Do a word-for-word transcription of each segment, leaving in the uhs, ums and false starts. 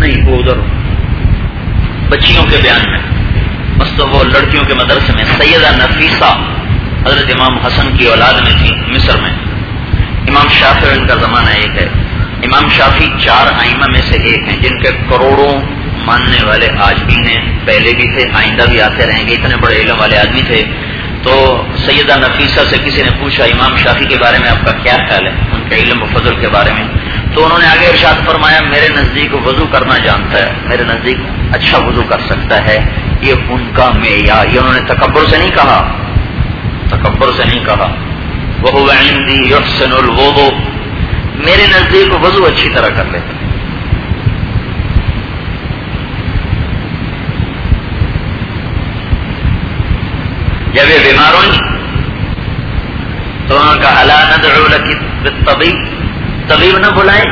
نہیں وہ ادھر بچیوں کے بیان میں، بس وہ لڑکیوں کے مدرسے میں سیدہ نفیسہ حضرت امام حسن کی اولاد میں تھی مصر میں. امام شافعی ان کا زمانہ ایک ہے. امام شافعی چار ائمہ میں سے ایک ہیں جن کے کروڑوں ماننے والے آج بھی ہیں، پہلے بھی تھے، آئندہ بھی آتے رہیں گے، اتنے بڑے علم والے آدمی تھے. تو سیدہ نفیسہ سے کسی نے پوچھا امام شافعی کے بارے میں آپ کا کیا خیال ہے، ان کے علم و فضل کے بارے میں؟ تو انہوں نے آگے ارشاد فرمایا میرے نزدیک وضو کرنا جانتا ہے، میرے نزدیک اچھا وضو کر سکتا ہے. یہ ان کا معیار. یہ انہوں نے تکبر سے نہیں کہا، تکبر سے نہیں کہا. وَهُوَ عِنْدِي يُحْسِنُ الْوُضُوء، میرے نزدیک وضو اچھی طرح کر لیتا. جب یہ بیمار ہوئی تو انہوں نے کہا الا ندعو لك بالطبيب، طبیب نہ بلائیں؟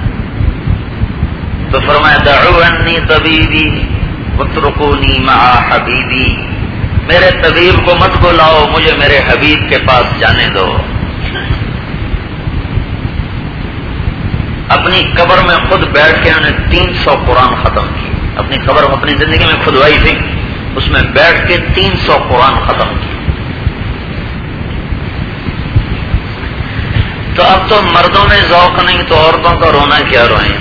تو فرمایا دعوا عني طبيبي واتركوني مع حبيبي، میرے طبیب کو مت بلاؤ، مجھے میرے حبیب کے پاس جانے دو. اپنی قبر میں خود بیٹھ کے انہوں نے تین سو قرآن ختم کی. اپنی قبر اپنی زندگی میں کھدوائی تھی، اس میں بیٹھ کے تین سو قرآن ختم کی. تو اب تو مردوں میں ذوق نہیں تو عورتوں کا رونا کیا روئیں.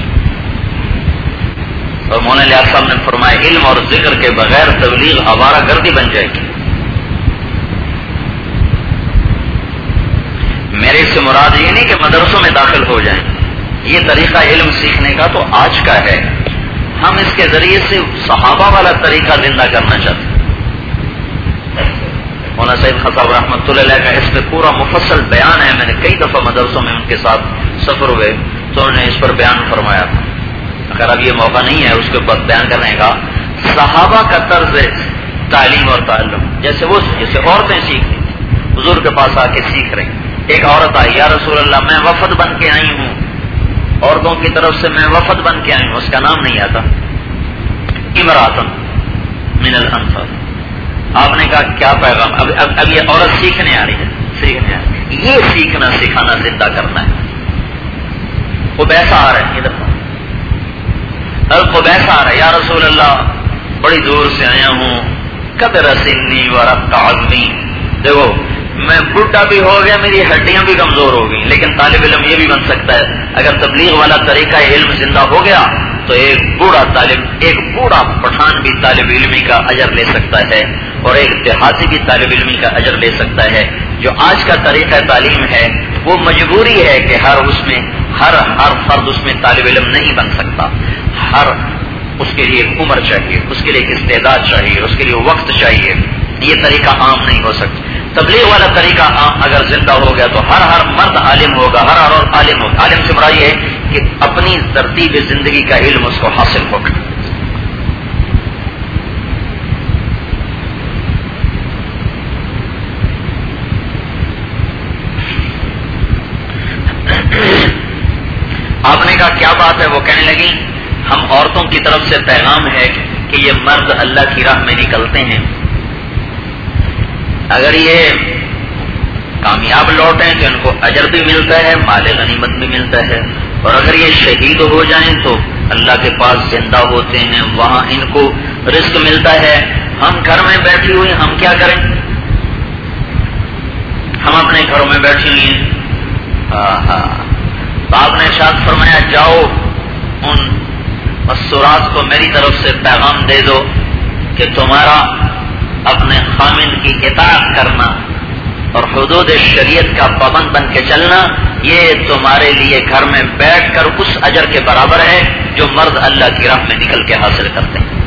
اور مولانا الیاس صاحب نے فرمایا علم اور ذکر کے بغیر تبلیغ آوارہ گردی بن جائے گی. میرے سے مراد یہ نہیں کہ مدرسوں میں داخل ہو جائیں، یہ طریقہ علم سیکھنے کا تو آج کا ہے. ہم اس کے ذریعے سے صحابہ والا طریقہ زندہ کرنا چاہتے ہیں. مولانا سید خطاب رحمۃ اللہ علیہ کا اس پہ پورا مفصل بیان ہے. میں نے کئی دفعہ مدرسوں میں ان کے ساتھ سفر ہوئے تو انہوں نے اس پر بیان فرمایا تھا. اگر اب یہ موقع نہیں ہے اس کے بعد بیان کرنے کا، صحابہ کا طرز تعلیم اور تعلم جیسے وہ جیسے عورتیں سیکھتی حضور کے پاس آ کے سیکھ رہی. ایک عورت آئی، یا رسول اللہ میں وفد بن کے آئی ہوں، عورتوں کی طرف سے میں وفد بن کے آئی ہوں، اس کا نام نہیں آتا، امراتن من الانصار. آپ نے کہا کیا پیغام؟ اب اب, اب یہ عورت سیکھنے آ رہی ہے، سیکھنے آ رہی ہے. یہ سیکھنا سکھانا زندہ کرنا ہے. وہ بیسا آ رہا ہے ادھر قبیس آ رہا ہے، یا رسول اللہ بڑی دور سے آیا ہوں، قدر سنی ورق عظمی، دیکھو میں بڈھا بھی ہو گیا، میری ہڈیاں بھی کمزور ہو گئی، لیکن طالب علم یہ بھی بن سکتا ہے. اگر تبلیغ والا طریقہ علم زندہ ہو گیا تو ایک بوڑھا طالب ایک بوڑھا پٹھان بھی طالب علمی کا اجر لے سکتا ہے، اور ایک دیہاتی بھی طالب علمی کا اجر لے سکتا ہے. جو آج کا طریقہ تعلیم ہے وہ مجبوری ہے کہ ہر اس میں ہر ہر فرد اس میں طالب علم نہیں بن سکتا. ہر اس کے لیے عمر چاہیے، اس کے لیے ایک استعداد چاہیے، اس کے لیے وقت چاہیے. یہ طریقہ عام نہیں ہو سکتا. تبلیغ والا طریقہ عام اگر زندہ ہو گیا تو ہر ہر مرد عالم ہوگا، ہر ہر اور عالم ہوگا. عالم سے مراد یہ ہے کہ اپنی ترتیب زندگی کا علم اس کو حاصل ہوگا. آپ نے کہا کیا بات ہے؟ وہ کہنے لگی ہم عورتوں کی طرف سے پیغام ہے کہ یہ مرد اللہ کی راہ میں نکلتے ہیں، اگر یہ کامیاب لوٹیں تو ان کو اجر بھی ملتا ہے، مال غنیمت بھی ملتا ہے، اور اگر یہ شہید ہو جائیں تو اللہ کے پاس زندہ ہوتے ہیں، وہاں ان کو رزق ملتا ہے. ہم گھر میں بیٹھی ہوئی ہم کیا کریں؟ ہم اپنے گھروں میں بیٹھی ہوئی ہیں. تو آپ نے ارشاد فرمایا جاؤ ان مسورات کو میری طرف سے پیغام دے دو کہ تمہارا اپنے خامد کی اطاعت کرنا اور حدود شریعت کا پابند بن کے چلنا یہ تمہارے لیے گھر میں بیٹھ کر اس اجر کے برابر ہے جو مرد اللہ کی راہ میں نکل کے حاصل کرتے ہیں.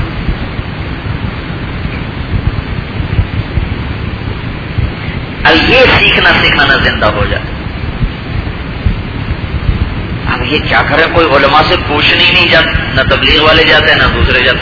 اب یہ سیکھنا سکھانا زندہ ہو جائے. اب یہ کیا کرے؟ کوئی علماء سے پوچھنے ہی نہیں جاتے، نہ تبلیغ والے جاتے ہیں نہ دوسرے جاتے.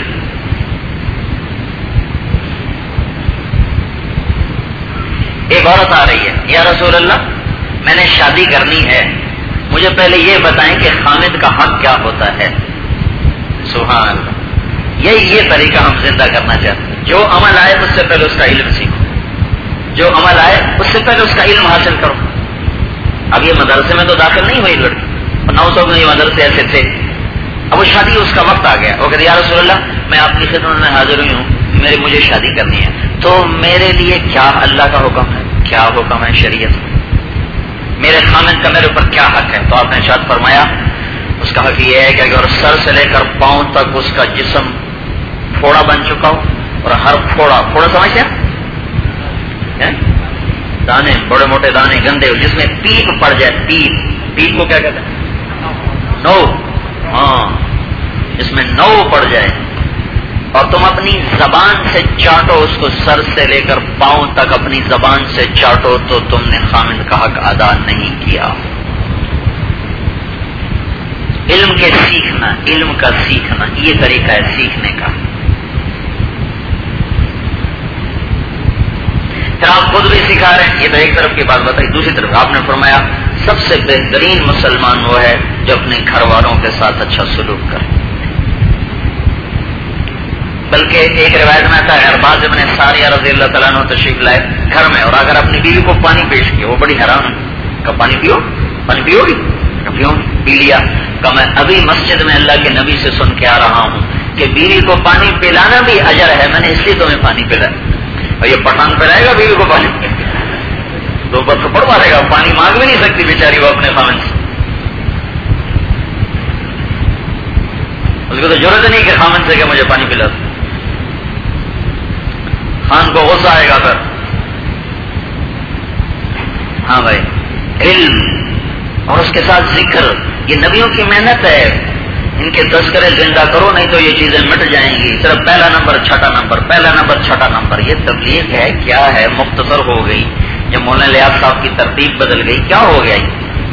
ایک عورت آ رہی ہے، یا رسول اللہ میں نے شادی کرنی ہے، مجھے پہلے یہ بتائیں کہ خامد کا حق کیا ہوتا ہے. سبحان اللہ. یہی یہ طریقہ ہم زندہ کرنا چاہتے ہیں. جو عمل آئے اس سے پہلے اس کا علم سیکھو، جو عمل آئے اس سے پہلے اس کا علم حاصل کرو. اب یہ مدرسے میں تو داخل نہیں ہوئی لڑکی، نو سو میں یہ مدرسے ایسے تھے اب وہ شادی اس کا وقت آ گیا، وہ کہتے یا رسول اللہ میں آپ کی خدمت میں حاضر ہوئی ہوں، میرے مجھے شادی کرنی ہے، تو میرے لیے کیا اللہ کا حکم ہے، کیا حکم ہے شریعت میں، میرے خامن کا میرے اوپر کیا حق ہے؟ تو آپ نے ارشاد فرمایا اس کا حق یہ ہے کہ اگر سر سے لے کر پاؤں تک اس کا جسم پھوڑا بن چکا ہو، اور ہر پھوڑا پھوڑا سمجھتے ہیں دانے، بڑے موٹے دانے گندے، جس میں پیپ پڑ جائے، پیپ پیپ کو کیا کہتے ہیں؟ نو، ہاں جس میں نو پڑ جائے، اور تم اپنی زبان سے چاٹو اس کو، سر سے لے کر پاؤں تک اپنی زبان سے چاٹو، تو تم نے خامند کا حق ادا نہیں کیا۔ علم کے سیکھنا، علم کا سیکھنا، یہ طریقہ ہے سیکھنے کا۔ پھر آپ خود بھی سکھا رہے ہیں، یہ تو ایک طرف کی بات بتائی، دوسری طرف آپ نے فرمایا سب سے بہترین مسلمان وہ ہے جو اپنے گھر والوں کے ساتھ اچھا سلوک کرے۔ بلکہ ایک روایت میں آتا ہے ارباز ابن ساریہ رضی اللہ تعالیٰ عنہ تشریف لائے گھر میں، اور اگر اپنی بیوی کو پانی پیش کیا، وہ بڑی حیران ہے کہ پانی پیو، پانی پیو گی؟ پیو، پی لیا۔ کہ میں ابھی مسجد میں اللہ کے نبی سے سن کے آ رہا ہوں کہ بیوی کو پانی پلانا بھی اجر ہے، میں نے اس لیے تمہیں پانی پلایا۔ اور یہ پٹھان پلائے گا بیوی کو پانی، تو بس تھپڑ مارے گا، پانی مانگ بھی نہیں سکتی بیچاری وہ اپنے خامن سے، اس کو تو ضرورت نہیں کہ خامن سے کہ مجھے پانی پلا دو، خان کو غصہ آئے گا پھر۔ ہاں بھائی، علم اور اس کے ساتھ ذکر، یہ نبیوں کی محنت ہے، ان کے تذکرے زندہ کرو، نہیں تو یہ چیزیں مٹ جائیں گی۔ صرف پہلا نمبر چھٹا نمبر، پہلا نمبر چھٹا نمبر، یہ تبلیغ ہے کیا ہے؟ مختصر ہو گئی، جب مولانا لیاقت صاحب کی ترتیب بدل گئی، کیا ہو گیا یہ؟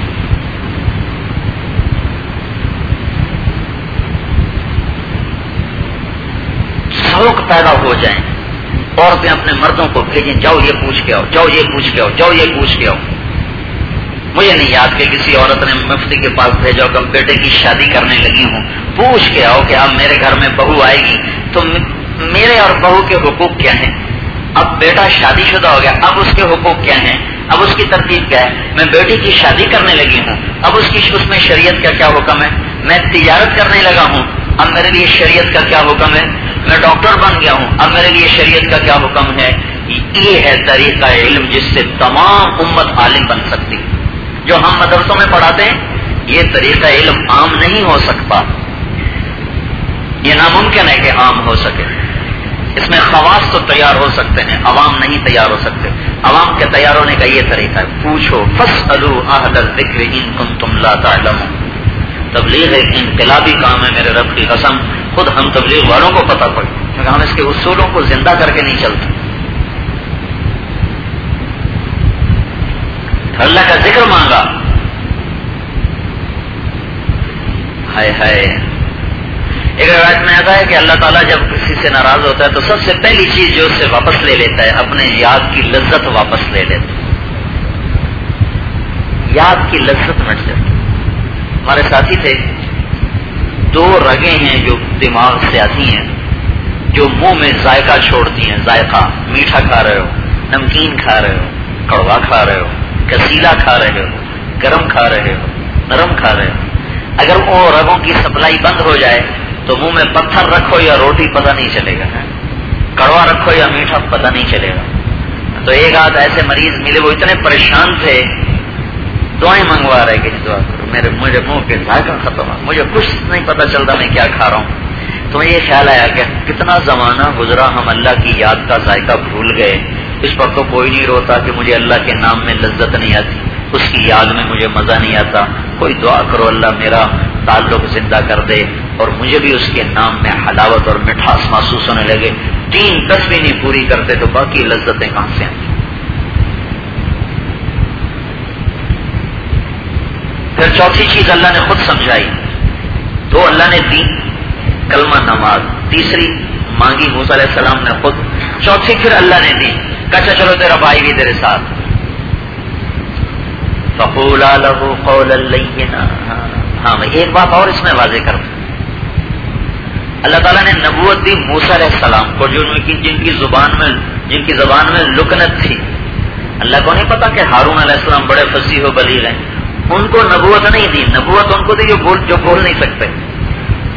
شوق پیدا ہو جائیں، عورتیں اپنے مردوں کو بھیجیں، جاؤ یہ پوچھ کے آؤ، جاؤ یہ پوچھ کے آؤ، جاؤ یہ پوچھ کے آؤ۔ مجھے نہیں یاد کہ کسی عورت نے مفتی کے پاس بھیجا کہ بیٹے کی شادی کرنے لگی ہوں، پوچھ کے آؤ کہ اب میرے گھر میں بہو آئے گی تو میرے اور بہو کے حقوق کیا ہیں۔ اب بیٹا شادی شدہ ہو گیا، اب اس کے حقوق کیا ہیں، اب اس کی ترتیب کیا ہے۔ میں بیٹی کی شادی کرنے لگی ہوں، اب اس کی اس میں شریعت کا کیا حکم ہے۔ میں تجارت کرنے لگا ہوں، اب میرے لیے شریعت کا کیا حکم ہے۔ میں ڈاکٹر بن گیا ہوں، اب میرے لیے شریعت کا کیا حکم ہے۔ یہ ہے طریقہ علم جس سے تمام امت عالم بن سکتی۔ جو ہم مدرسوں میں پڑھاتے ہیں یہ طریقہ علم عام نہیں ہو سکتا، یہ ناممکن ہے کہ عام ہو سکے۔ اس میں خواص تو تیار ہو سکتے ہیں، عوام نہیں تیار ہو سکتے۔ عوام کے تیار ہونے کا یہ طریقہ ہے، پوچھو فاسألوا اہل الذکر ان کنتم لا تعلمون۔ تبلیغ ایک انقلابی کام ہے میرے رب کی قسم، خود ہم تبلیغ والوں کو پتہ پڑے، کیونکہ ہم اس کے اصولوں کو زندہ کر کے نہیں چلتے۔ اللہ کا ذکر مانگا، ہائے ہائے۔ ایک روایت میں آتا ہے کہ اللہ تعالیٰ جب کسی سے ناراض ہوتا ہے تو سب سے پہلی چیز جو اس سے واپس لے لیتا ہے، اپنے یاد کی لذت واپس لے لیتا ہے، یاد کی لذت مٹ جاتی۔ ہمارے ساتھی تھے، دو رگیں ہیں جو دماغ سے آتی ہیں، جو منہ میں ذائقہ چھوڑتی ہیں، ذائقہ، میٹھا کھا رہے ہو، نمکین کھا رہے ہو، کڑوا کھا رہے ہو، کسیلا کھا رہے ہو، گرم کھا رہے ہو، نرم کھا رہے ہو۔ اگر وہ رگوں کی سپلائی بند ہو جائے تو منہ میں پتھر رکھو یا روٹی پتہ نہیں چلے گا، کڑوا رکھو یا میٹھا پتہ نہیں چلے گا۔ تو ایک آدھ ایسے مریض ملے، وہ اتنے پریشان تھے، دعائیں منگوا رہے کہ دعا کرو، میرے مجھے منہ کے ذائقہ ختم ہے، مجھے کچھ نہیں پتہ چلتا میں کیا کھا رہا ہوں۔ تو یہ خیال آیا کہ کتنا زمانہ گزرا، ہم اللہ کی یاد کا ذائقہ بھول گئے۔ اس پر تو کوئی نہیں روتا کہ مجھے اللہ کے نام میں لذت نہیں آتی، اس کی یاد میں مجھے مزہ نہیں آتا۔ کوئی دعا کرو اللہ میرا تعلق زندہ کر دے اور مجھے بھی اس کے نام میں حلاوت اور مٹھاس محسوس ہونے لگے۔ تین تسبیح نہیں پوری کرتے تو باقی لذتیں کہاں سے آتی؟ پھر چوتھی چیز اللہ نے خود سمجھائی، دو اللہ نے دی، کلمہ نماز، تیسری مانگی موسیٰ علیہ السلام نے خود، چوتھی پھر اللہ نے دی، کہا چلو تیرا بھائی بھی تیرے ساتھ، فقولا لہ قولا لینا۔ ہاں میں ایک بات اور اس میں واضح کروں، اللہ تعالیٰ نے نبوت دی موسیٰ علیہ السلام کو، جو جن کی زبان میں جن کی زبان میں لکنت تھی۔ اللہ کو نہیں پتا کہ ہارون علیہ السلام بڑے فصیح و بلیغ ہیں، ان کو نبوت نہیں دی، نبوت ان کو دی جو بول جو بول نہیں سکتے،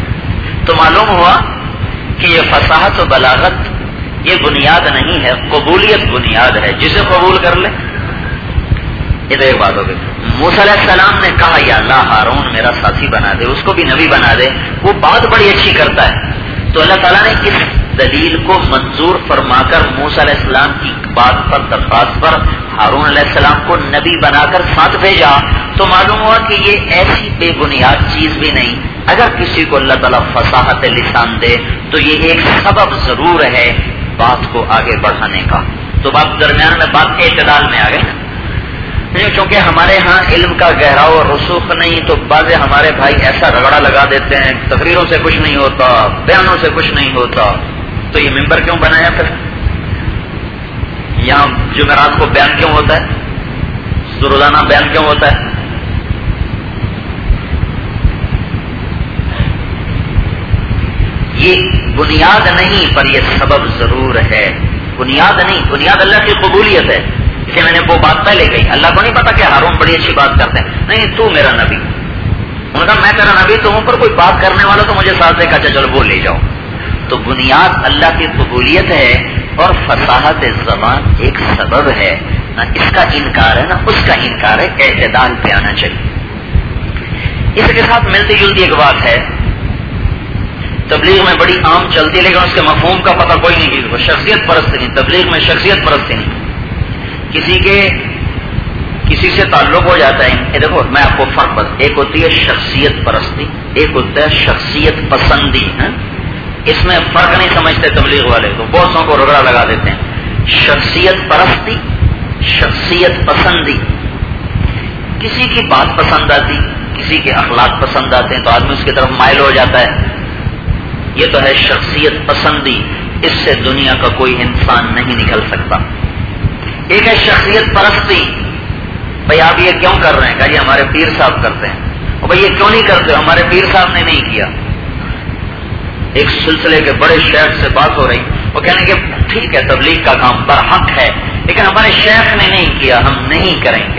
تو معلوم ہوا کہ یہ فصاحت و بلاغت یہ بنیاد نہیں ہے، قبولیت بنیاد ہے، جسے قبول کر لے۔ یہ تو ایک بات ہو گئی۔ موسیٰ علیہ السلام نے کہا یا اللہ ہارون میرا ساتھی بنا دے، اس کو بھی نبی بنا دے، وہ بات بڑی اچھی کرتا ہے، تو اللہ تعالیٰ نے اس دلیل کو منظور فرما کر موسیٰ علیہ السلام کی بات پر درخواست پر ہارون علیہ السلام کو نبی بنا کر ساتھ بھیجا۔ تو معلوم ہوا کہ یہ ایسی بے بنیاد چیز بھی نہیں، اگر کسی کو اللہ تعالیٰ فصاحت لسان دے تو یہ ایک سبب ضرور ہے بات کو آگے بڑھانے کا۔ تو بات درمیان میں بات اعتدال میں آ گئے، چونکہ ہمارے ہاں علم کا گہراؤ اور رسوخ نہیں، تو بعض ہمارے بھائی ایسا رگڑا لگا دیتے ہیں، تقریروں سے کچھ نہیں ہوتا، بیانوں سے کچھ نہیں ہوتا، تو یہ ممبر کیوں بنایا؟ پھر یہاں جمعرات کو بیان کیوں ہوتا ہے؟ روزانہ بیان کیوں ہوتا ہے؟ یہ بنیاد نہیں پر یہ سبب ضرور ہے۔ بنیاد نہیں، بنیاد اللہ کی قبولیت ہے۔ کہ میں نے وہ بات پہلے کہی، اللہ کو نہیں پتا کہ ہارون بڑی اچھی بات کرتے ہیں، نہیں تو میرا نبی، انہوں نے کہا میں تیرا نبی تو ہوں، پر کوئی بات کرنے والا تو مجھے ساتھ دے، اچھا چلو وہ لے جاؤ۔ تو بنیاد اللہ کی قبولیت ہے اور فصاحت زبان ایک سبب ہے، نہ اس کا انکار ہے نہ اس کا انکار ہے، اعتدال پہ آنا چاہیے۔ اس کے ساتھ ملتی جلتی ایک بات ہے، تبلیغ میں بڑی عام چلتی ہے لیکن اس کے مفہوم کا پتہ کوئی نہیں کسی کو، شخصیت پرست نہیں، تبلیغ میں شخصیت پرست نہیں، کسی کے کسی سے تعلق ہو جاتا ہے۔ یہ دیکھو میں آپ کو فرق بتا، ایک ہوتی ہے شخصیت پرستی، ایک ہوتا ہے شخصیت پسندی، ہے؟ اس میں فرق نہیں سمجھتے تبلیغ والے، تو بہت سو کو رگڑا لگا دیتے ہیں۔ شخصیت پرستی، شخصیت پسندی، کسی کی بات پسند آتی، کسی کے اخلاق پسند آتے ہیں تو آدمی اس کی طرف مائل ہو جاتا ہے، یہ تو ہے شخصیت پسندی، اس سے دنیا کا کوئی انسان نہیں نکل سکتا۔ ایک ہے شخصیت پرستی، بھائی آپ یہ کیوں کر رہے ہیں؟ کہا جی ہمارے پیر صاحب کرتے ہیں، اور بھائی یہ کیوں نہیں کرتے؟ ہمارے پیر صاحب نے نہیں کیا۔ ایک سلسلے کے بڑے شیخ سے بات ہو رہی، وہ کہنے کہ ٹھیک ہے تبلیغ کا کام برحق ہے لیکن ہمارے شیخ نے نہیں کیا، ہم نہیں کریں گے۔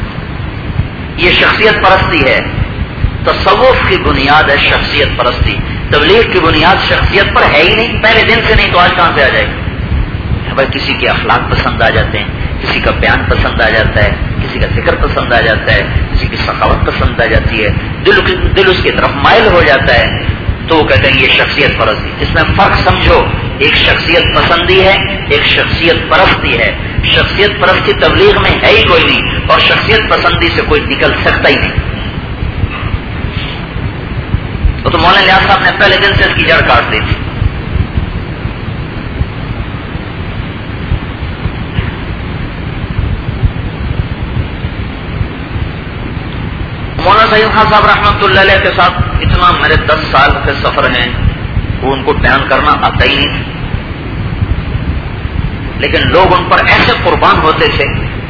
یہ شخصیت پرستی ہے، تصوف کی بنیاد ہے شخصیت پرستی، تبلیغ کی بنیاد شخصیت پر ہے ہی نہیں، پہلے دن سے نہیں تو آج کہاں سے آ جائے گی؟ بھائی کسی کے اخلاق پسند آ جاتے ہیں، کسی کا بیان پسند آ جاتا ہے، کسی کا ذکر پسند آ جاتا ہے، کسی کی سخاوت پسند آ جاتی ہے، دل دل اس کی طرف مائل ہو جاتا ہے، تو وہ کہتے ہیں یہ شخصیت پرستی۔ اس میں فرق سمجھو، ایک شخصیت پسندی ہے، ایک شخصیت پرستی ہے۔ شخصیت پرستی تبلیغ میں ہے ہی کوئی نہیں، اور شخصیت پسندی سے کوئی نکل سکتا ہی نہیں۔ تو مولانا لیاس صاحب نے پہلے دن سے اس کی جڑ کاٹ دی تھی۔ مولانا سعید خان صاحب رحمۃ اللہ علیہ کے ساتھ اتنا میرے دس سال کے سفر ہیں، وہ ان کو بیان کرنا آتا ہی نہیں، لیکن لوگ ان پر ایسے قربان ہوتے تھے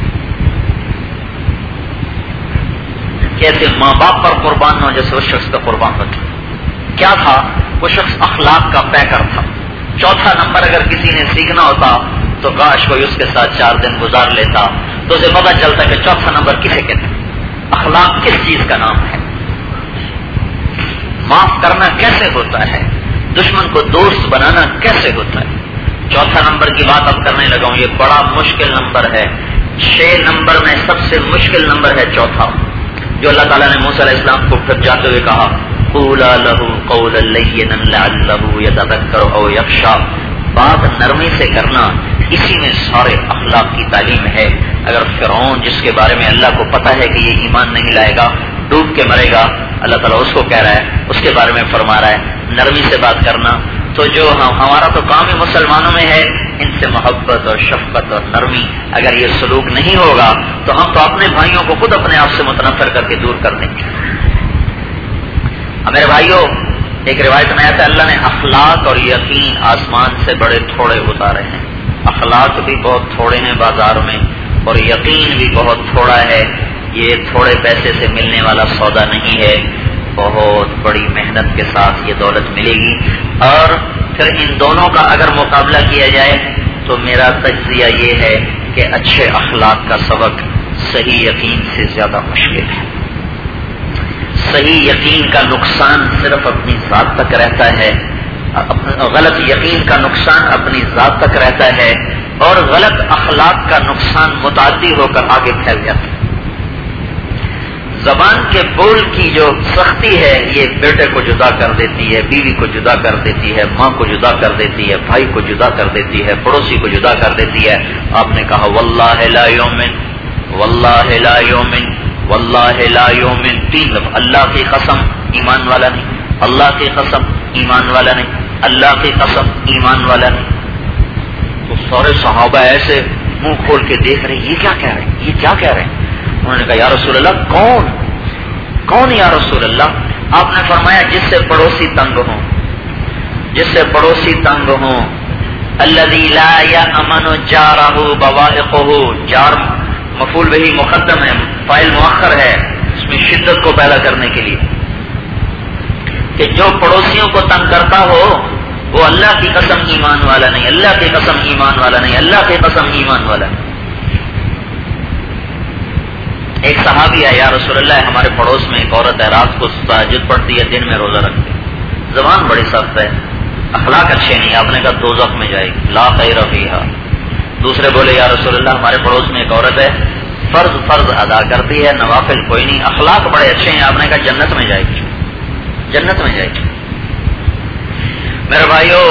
کہ ایسے ماں باپ پر قربان نہ ہو جیسے اس شخص کا قربان ہوتا۔ کیا تھا وہ شخص؟ اخلاق کا پیکر تھا۔ چوتھا نمبر اگر کسی نے سیکھنا ہوتا تو کاش کوئی اس کے ساتھ چار دن گزار لیتا تو اسے پتا چلتا کہ چوتھا نمبر کسے کہتے ہیں، اخلاق کس چیز کا نام ہے، معاف کرنا کیسے ہوتا ہے، دشمن کو دوست بنانا کیسے ہوتا ہے۔ چوتھا نمبر کی بات اب کرنے لگا ہوں، یہ بڑا مشکل نمبر ہے، چھ نمبر میں سب سے مشکل نمبر ہے چوتھا، جو اللہ تعالیٰ نے موسیٰ علیہ السلام کو پھر جاتے ہوئے کہا قولا لہ قولا لینا لعلہ یتذکر او یخشی، بات نرمی سے کرنا، اسی میں سارے اخلاق کی تعلیم ہے۔ اگر فرعون جس کے بارے میں اللہ کو پتا ہے کہ یہ ایمان نہیں لائے گا، ڈوب کے مرے گا، اللہ تعالیٰ اس کو کہہ رہا ہے، اس کے بارے میں فرما رہا ہے نرمی سے بات کرنا۔ تو جو ہمارا تو کام ہی مسلمانوں میں ہے، ان سے محبت اور شفقت اور نرمی، اگر یہ سلوک نہیں ہوگا تو ہم تو اپنے بھائیوں کو خود اپنے آپ سے متنفر کر کے دور کر دیں گے۔ میرے بھائیوں، ایک روایت میں آتا ہے اللہ نے اخلاق اور یقین آسمان سے بڑے تھوڑے اتارے ہیں۔ اخلاق بھی بہت تھوڑے ہیں بازار میں، اور یقین بھی بہت تھوڑا ہے، یہ تھوڑے پیسے سے ملنے والا سودا نہیں ہے، بہت بڑی محنت کے ساتھ یہ دولت ملے گی۔ اور پھر ان دونوں کا اگر مقابلہ کیا جائے تو میرا تجزیہ یہ ہے کہ اچھے اخلاق کا سبق صحیح یقین سے زیادہ مشکل ہے۔ صحیح یقین کا نقصان صرف اپنی ذات تک رہتا ہے، غلط یقین کا نقصان اپنی ذات تک رہتا ہے، اور غلط اخلاق کا نقصان متعدی ہو کر آگے پھیل جاتا ہے۔ زبان کے بول کی جو سختی ہے یہ بیٹے کو جدا کر دیتی ہے، بیوی کو جدا کر دیتی ہے، ماں کو جدا کر دیتی ہے، بھائی کو جدا کر دیتی ہے، پڑوسی کو جدا کر دیتی ہے۔ آپ نے کہا واللہ لا یؤمن، واللہ لا یؤمن، واللہ لا یؤمن، تین دفعہ، اللہ کی قسم ایمان والا نہیں، اللہ کی قسم ایمان والا نہیں، اللہ کی قسم ایمان والا نہیں۔ تو سارے صحابہ ایسے منہ کھول کے دیکھ رہے ہیں، یہ کیا کہہ رہے ہیں، یہ کیا کہہ رہے ہیں؟ انہوں نے کہا یا رسول اللہ کون کون یا رسول اللہ؟ آپ نے فرمایا جس سے پڑوسی تنگ ہوں، جس سے پڑوسی تنگ ہوں، الذی لا یأمن جارہ بوائقہ، جار مفعول بہ مقدم ہے، فاعل مؤخر ہے، اس میں شدت کو پیدا کرنے کے لیے، کہ جو پڑوسیوں کو تنگ کرتا ہو وہ اللہ کی قسم ایمان والا نہیں، اللہ کی قسم ایمان والا نہیں، اللہ کی قسم ایمان والا نہیں۔ ایک صحابی ہے، یا رسول اللہ ہمارے پڑوس میں ایک عورت ہے، رات کو تہجد پڑھتی ہے، دن میں روزہ رکھتی ہے، زبان بڑی سخت ہے، اخلاق اچھے نہیں، آپ نے کہا دوزخ میں جائے گی، لا خیر فیہا۔ دوسرے بولے یا رسول اللہ ہمارے پڑوس میں ایک عورت ہے، فرض فرض ادا کرتی ہے، نوافل کوئی نہیں، اخلاق بڑے اچھے ہیں، آپ نے کہا جنت میں جائے گی، جنت میں جائے گی۔ میرے بھائیو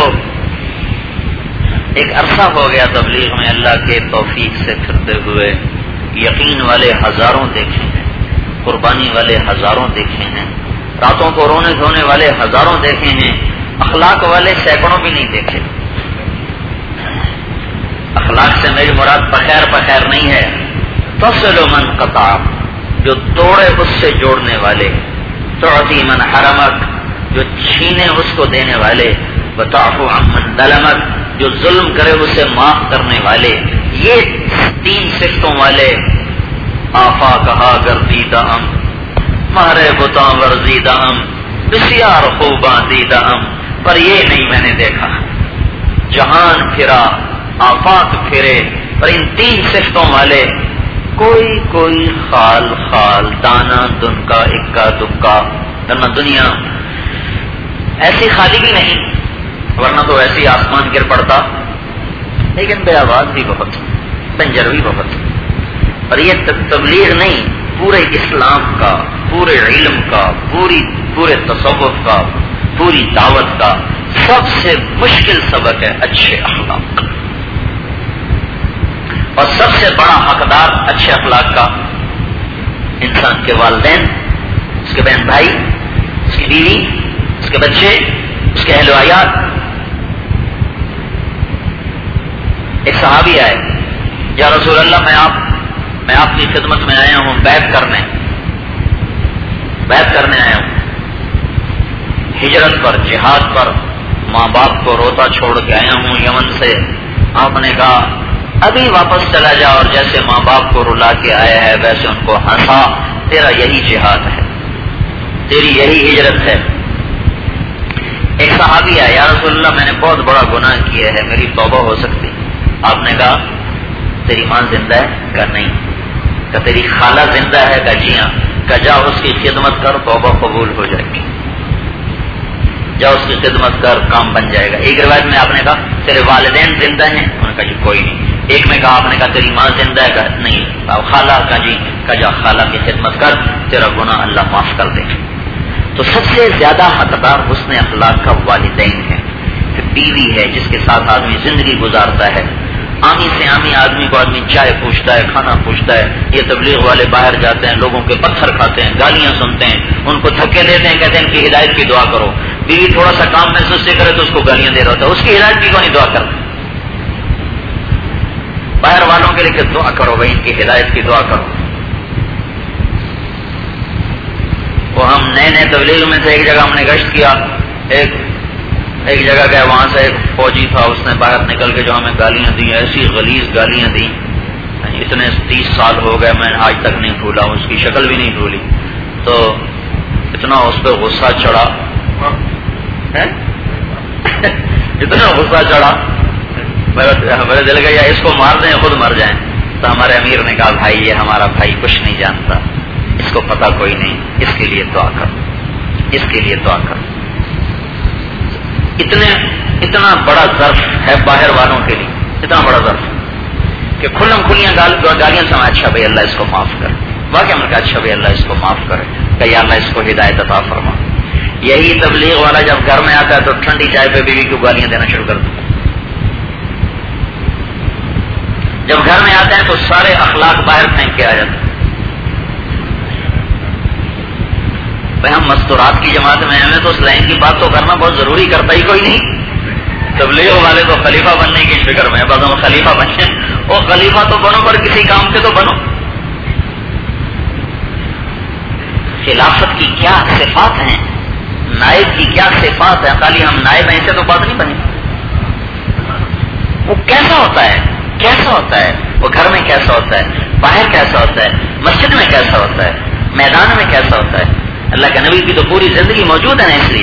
ایک عرصہ ہو گیا تبلیغ میں، اللہ کے توفیق سے پھرتے ہوئے یقین والے ہزاروں دیکھے ہیں، قربانی والے ہزاروں دیکھے ہیں، راتوں کو رونے دھونے والے ہزاروں دیکھے ہیں، اخلاق والے سینکڑوں بھی نہیں دیکھے۔ اخلاق سے میری مراد بخیر بخیر نہیں ہے، تصل من قطع، جو توڑے اس سے جوڑنے والے، تعطی من حرمک، جو چھینے اس کو دینے والے، وتعفو عمن ظلمک، جو ظلم کرے اسے معاف کرنے والے، یہ تین صفتوں والے آفا کہا گردیدہ ہم، مہرے بتاں ورزیدہ ہم، بسیار خوباں دیدہ ہم، پر یہ نہیں میں نے دیکھا۔ جہان پھرا، آفاق پھرے، پر ان تین صفتوں والے کوئی کوئی خال خال، دانا دن کا اکا دکا، ورنہ دنیا ایسی خالی بھی نہیں، ورنہ تو ایسی آسمان گر پڑتا، لیکن بے آواز بھی بہت، پنجر بھی بہت۔ اور یہ تبلیغ نہیں، پورے اسلام کا، پورے علم کا، پوری پورے تصوف کا، پوری دعوت کا سب سے مشکل سبق ہے اچھے اخلاق کا، اور سب سے بڑا حقدار اچھے اخلاق کا انسان کے والدین، اس کے بہن بھائی، اس کی بیوی، اس کے بچے، اس کے اہل و عیال۔ ایک صحابی آئے، یا رسول اللہ میں آپ میں آپ کی خدمت میں آیا ہوں، بیعت کرنے بیعت کرنے آیا ہوں، ہجرت پر، جہاد پر، ماں باپ کو روتا چھوڑ کے آیا ہوں یمن سے۔ آپ نے کہا ابھی واپس چلا جا اور جیسے ماں باپ کو رلا کے آیا ہے ویسے ان کو ہنسا، تیرا یہی جہاد ہے، تیری یہی ہجرت ہے۔ ایک صحابی ہے، یا رسول اللہ میں نے بہت بڑا گناہ کیا ہے، میری توبہ ہو سکتی؟ آپ نے کہا تیری ماں زندہ ہے؟ کہا نہیں۔ کہا تیری خالہ زندہ ہے؟ کہا جی ہاں۔ کہا جا اس کی خدمت کر، توبہ قبول ہو جائے گی، جا اس کی خدمت کر، کام بن جائے گا۔ ایک روایت میں آپ نے کہا تیرے والدین زندہ ہیں؟ انہوں نے کہا جی کوئی نہیں۔ ایک میں کہا آپ نے کہا تیری ماں زندہ ہے؟ کہا نہیں۔ کہا خالہ؟ کہا جی۔ کہا جا خالہ کی خدمت کر، تیرا گناہ اللہ معاف کر دے۔ تو سب سے زیادہ حقدار حسن اخلاق کا والدین ہے، پھر بیوی ہے جس کے ساتھ آدمی زندگی گزارتا ہے، عامی سے عامی آدمی کو آدمی چائے پوچھتا ہے، کھانا پوچھتا ہے۔ یہ تبلیغ والے باہر جاتے ہیں، لوگوں کے پتھر کھاتے ہیں، گالیاں سنتے ہیں، ان کو دھکے دیتے ہیں، کہتے ہیں ان کی ہدایت کی دعا کرو۔ بیوی تھوڑا سا کام میں سستی کرے تو اس کو گالیاں دے رہا ہوتا ہے، اس کی ہدایت کی کیوں نہیں دعا کرتا؟ باہر والوں کے لیے کہ دعا کرو بھائی، ان کی ہدایت کی دعا کرو۔ وہ ہم نئے نئے تبلیغ میں سے ایک جگہ ہم نے گشت کیا، ایک ایک جگہ گئے، وہاں سے ایک فوجی تھا، اس نے باہر نکل کے جو ہمیں گالیاں دی، ایسی غلیظ گالیاں دی، اتنے تیس سال ہو گئے میں آج تک نہیں بھولا، اس کی شکل بھی نہیں بھولی۔ تو اتنا اس پہ غصہ چڑھا، اتنا غصہ چڑھا، میرے دل گیا اس کو مار دیں خود مر جائیں۔ تو ہمارے امیر نے کہا بھائی یہ ہمارا بھائی کچھ نہیں جانتا، اس کو پتا کوئی نہیں، اس کے لیے دعا کر، اس کے لیے دعا کر. اتنے اتنا بڑا ظرف ہے باہر والوں کے لیے، اتنا بڑا ظرف کہ کھلم کھلیاں گالیاں سمجھ. اچھا بھائی اللہ اس کو معاف کر، واقعہ میں کہا اچھا بھائی اللہ اس کو معاف کرے، کہ یا اللہ اس کو ہدایت عطا فرما. یہی تبلیغ والا جب گھر میں آتا ہے تو ٹھنڈی چائے پہ بیوی کو گالیاں دینا شروع کر دو. جب گھر میں آتے ہیں تو سارے اخلاق باہر پھینک کے آ جاتے ہیں. بھائی ہم مستورات کی جماعت میں ہمیں تو اس لائن کی بات تو کرنا بہت ضروری، کرتا ہی کوئی نہیں. تبلیغ والے تو خلیفہ بننے کی فکر میں بس ہم خلیفہ بنیں. وہ خلیفہ تو بنو پر کسی کام کے تو بنو. خلافت کی کیا صفات ہیں، نائب کی کیا صفات ہیں. خالی ہم نائب ہیں سے تو بات نہیں بنی. وہ کیسا ہوتا ہے، کیسا ہوتا ہے، وہ گھر میں کیسا ہوتا ہے، باہر کیسا ہوتا ہے، مسجد میں کیسا ہوتا ہے، میدان میں کیسا ہوتا ہے. اللہ کے نبی کی تو پوری زندگی موجود ہے نا. اس لیے